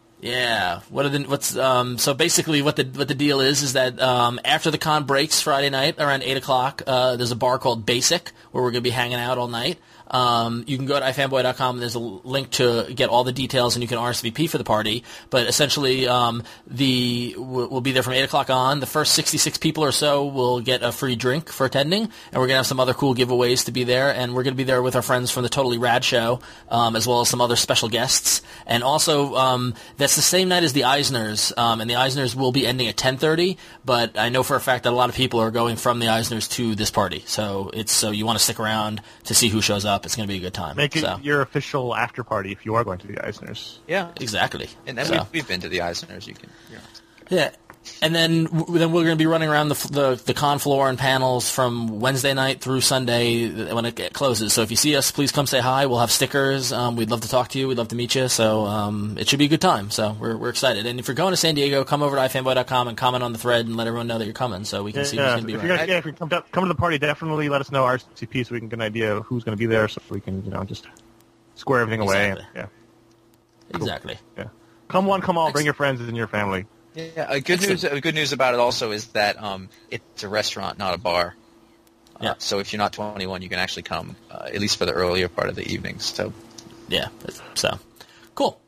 E: Yeah. What are the what's um so basically what the what the deal is is that um after the con breaks Friday night around eight o'clock, uh there's a bar called Basic where we're gonna be hanging out all night. Um, you can go to i fanboy dot com. There's a link to get all the details, and you can R S V P for the party. But essentially, um, the we'll be there from eight o'clock on. The first sixty-six people or so will get a free drink for attending, and we're gonna have some other cool giveaways to be there. And we're gonna be there with our friends from the Totally Rad Show, um, as well as some other special guests. And also, um, that's the same night as the Eisners, um, and the Eisners will be ending at ten thirty. But I know for a fact that a lot of people are going from the Eisners to this party, so it's so you want to stick around to see who shows up. It's going to be a good time.
C: Make it
E: so.
C: your official after party if you are going to the Eisners.
D: Yeah,
E: Exactly.
D: and then
E: So.
D: we've, we've been to the Eisners. You can. You know.
E: Yeah. And then w- then we're going to be running around the, the the con floor and panels from Wednesday night through Sunday when it closes. So if you see us, please come say hi. We'll have stickers. Um, we'd love to talk to you. We'd love to meet you. So um, it should be a good time. So we're we're excited. And if you're going to San Diego, come over to i fanboy dot com and comment on the thread and let everyone know that you're coming so we can
C: Yeah,
E: see who's going to be
C: if
E: around.
C: you're gonna, yeah, if you come to, come to the party, definitely let us know R S V P so we can get an idea of who's going to be there, so we can you know just square everything away.
E: Exactly.
C: Yeah,
E: Exactly.
C: yeah. Come one, come all. Bring your friends and your family.
D: Yeah, uh, good news. Uh, good news about it also is that um, it's a restaurant, not a bar. Uh,
E: Yeah.
D: So if you're not twenty-one, you can actually come, uh, at least for the earlier part of the evenings. So
E: Yeah. So cool.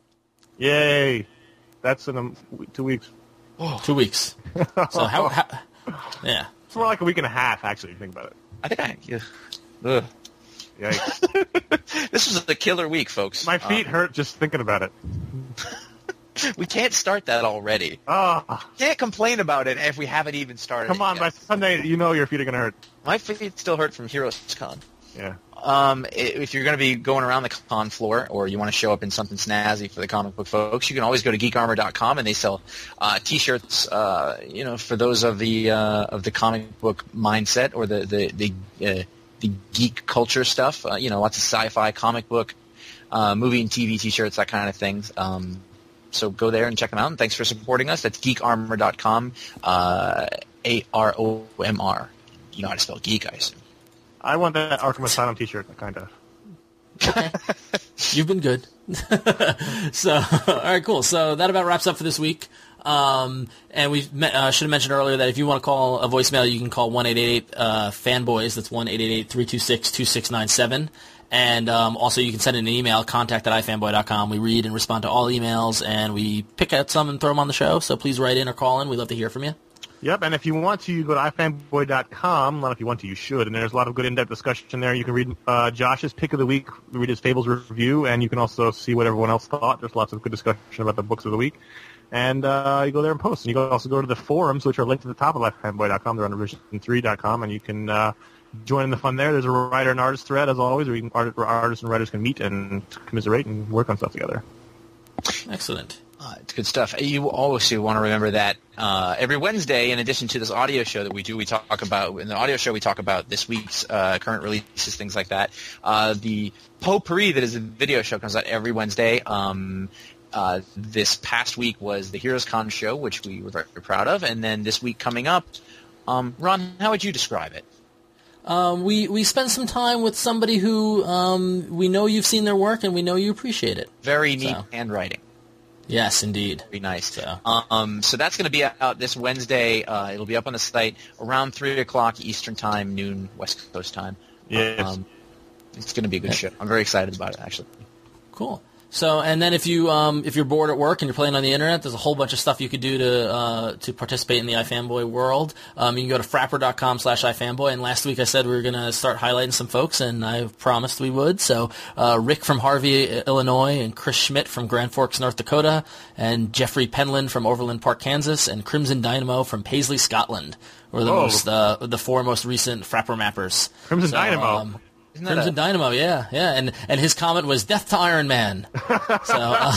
C: Yay! That's in a, w- two weeks.
E: Two weeks. So how, how yeah.
C: It's more like a week and a half, actually. If you think about it.
D: I think I. Yeah. Ugh.
C: Yikes!
D: This was a killer week, folks.
C: My feet
D: Uh,
C: hurt just thinking about it.
D: we can't start that already.
C: Ah,
D: Can't complain about it if we haven't even started.
C: come
D: it
C: on!
D: yet.
C: By Sunday, you know your feet are going to hurt.
D: My feet still hurt from Heroes Con.
C: Yeah.
D: Um, i- if you're going to be going around the con floor, or you want to show up in something snazzy for the comic book folks, you can always go to geek armor dot com, and they sell uh, T-shirts. Uh, you know, for those of the uh, of the comic book mindset or the the the, uh, the geek culture stuff. Uh, you know, lots of sci-fi, comic book, uh, movie and T V T-shirts, that kind of things. Um, so go there and check them out. And thanks for supporting us. That's geek armor dot com. Uh, A R O M R. You know how to spell geek, I assume.
C: I want that Arkham Asylum T-shirt, kind of.
E: You've been good. So, all right, cool. So that about wraps up for this week. Um, and we uh, should have mentioned earlier that if you want to call a voicemail, you can call one eight eight eight fanboys. That's one eight eight eight, three two six, two six nine seven. And um, also you can send in an email, contact at i fanboy dot com. We read and respond to all emails, and we pick out some and throw them on the show. So please write in or call in. We'd love to hear from you.
C: Yep, and if you want to, you go to i fanboy dot com. Not if you want to, you should. And there's a lot of good in-depth discussion there. You can read uh, Josh's pick of the week, read his Fables review, and you can also see what everyone else thought. There's lots of good discussion about the books of the week. And uh, you go there and post. And you can also go to the forums, which are linked at the top of i fanboy dot com. They're on revision three dot com, and you can uh, join in the fun there. There's a writer and artist thread, as always, where, you can, art, where artists and writers can meet and commiserate and work on stuff together.
E: Excellent.
D: Uh, it's good stuff. You also want to remember that uh, every Wednesday, in addition to this audio show that we do, we talk about in the audio show we talk about this week's uh, current releases, things like that. Uh, the Potpourri, that is a video show, comes out every Wednesday. Um, uh, this past week was the Heroes Con show, which we were very proud of, and then this week coming up, um, Ron, how would you describe it?
E: Um, we we spend some time with somebody who um, we know you've seen their work and we know you appreciate it.
D: Very neat
E: so.
D: handwriting.
E: Yes, indeed.
D: Very nice.
E: So,
D: um, so that's going to be out this Wednesday. Uh, it'll be up on the site around three o'clock Eastern Time, noon West Coast time.
C: Yes.
D: Um, it's going to be a good show. I'm very excited about it, actually.
E: Cool. So, and then if you um, if you're bored at work and you're playing on the internet, there's a whole bunch of stuff you could do to uh, to participate in the iFanboy world. Um, you can go to frapper dot com slash iFanboy. And last week I said we were going to start highlighting some folks, and I promised we would. So, uh, Rick from Harvey, Illinois, and Chris Schmidt from Grand Forks, North Dakota, and Jeffrey Penland from Overland Park, Kansas, and Crimson Dynamo from Paisley, Scotland were the
C: Oh.
E: most uh, the four most recent Frapper mappers.
C: Crimson
E: So,
C: Dynamo.
E: um,
D: Isn't that
E: Crimson
D: a-
E: Dynamo, yeah, yeah, and and his comment was "Death to Iron Man." So,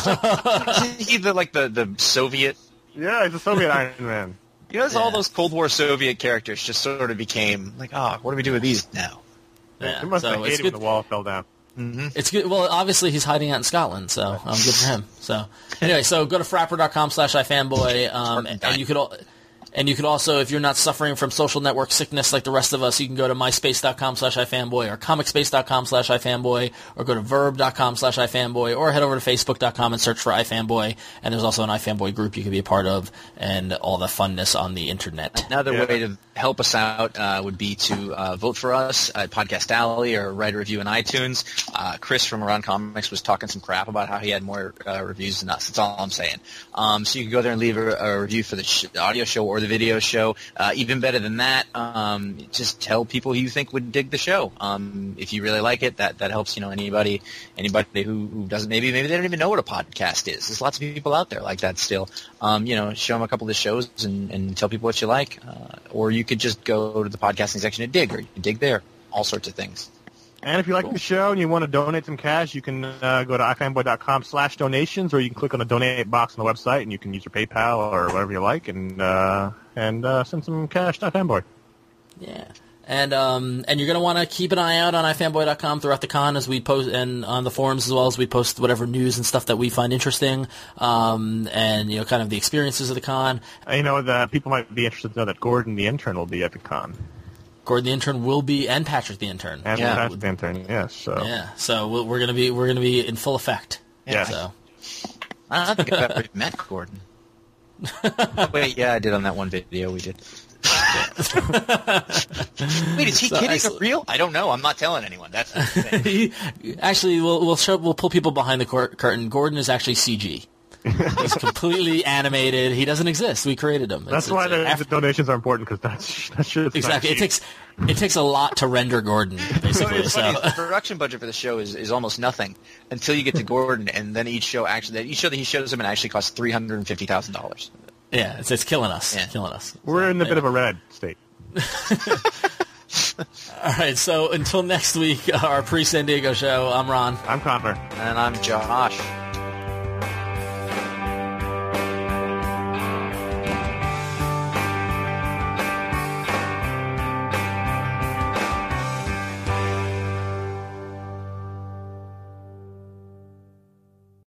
E: uh,
D: Isn't he the, like the, the Soviet?
C: Yeah, he's a Soviet Iron Man.
D: You know, it's
E: Yeah.
D: all those Cold War Soviet characters just sort of became like, oh, what do we do with these now?
E: yeah,
C: He must
E: so
C: have
E: it's
C: hated when
E: good.
C: the wall fell down.
E: It's good. Well, obviously he's hiding out in Scotland, so um, good for him. So anyway, so go to frapper dot com slash iFanboy, um, and, and you could. Al- And you could also, if you're not suffering from social network sickness like the rest of us, you can go to myspace dot com slash iFanboy or comicspace dot com slash iFanboy or go to verb dot com slash iFanboy or head over to facebook dot com and search for iFanboy. And there's also an iFanboy group you can be a part of and all the funness on the internet.
D: Another
C: Yeah.
D: way to help us out uh, would be to uh, vote for us at Podcast Alley or write a review in iTunes. Uh, Chris from Around Comics was talking some crap about how he had more uh, reviews than us. That's all I'm saying. Um, so you can go there and leave a, a review for the, sh- the audio show or the video show. Uh, even better than that, um, just tell people who you think would dig the show. Um, if you really like it, that, that helps. You know, anybody anybody who, who doesn't maybe maybe they don't even know what a podcast is. There's lots of people out there like that still. Um, you know, show them a couple of the shows and, and tell people what you like. Uh, or you could just go to the podcasting section and dig, or you can dig there. All sorts of things.
C: And if you like the show and you want to donate some cash, you can uh, go to ifanboy dot com slash donations, or you can click on the donate box on the website, and you can use your PayPal or whatever you like, and uh, and uh, send some cash to iFanboy.
E: Yeah. And um and you're gonna want to keep an eye out on ifanboy dot com throughout the con as we post, and on the forums as well, as we post whatever news and stuff that we find interesting, um and you know kind of the experiences of the con.
C: And, you know, the people might be interested to know that Gordon the intern will be at the con.
E: Gordon the intern will be, and Patrick the intern.
C: And
D: Yeah.
C: Patrick the intern, yes. So.
E: Yeah, so we'll- we're gonna be we're gonna be in full effect.
C: Yeah.
E: So
D: I don't think I've ever met Gordon. Wait, yeah, I did on that one video we did. Wait, is he
E: So
D: kidding
E: excellent.
D: or real? I don't know. I'm not telling anyone. That's the thing.
E: He- actually, we'll we'll show we'll pull people behind the cur- curtain. Gordon is actually C G. He's completely animated. He doesn't exist. We created him.
C: That's
E: It's-
C: why
E: it's
C: the,
E: after-
C: the donations are important, because that's that shit's
E: exactly. It
C: not cheap.
E: takes it takes a lot to render Gordon, basically.
D: It's funny,
E: So
D: the production budget for the show is, is almost nothing until you get to Gordon, and then each show actually each show that he shows him and actually costs three hundred and fifty thousand dollars.
E: yeah, it's it's killing us.
D: Yeah.
E: Killing us.
C: We're in a bit of a red state.
E: All right. So until next week, our pre-San Diego show. I'm Ron.
C: I'm Connor.
D: And I'm Josh.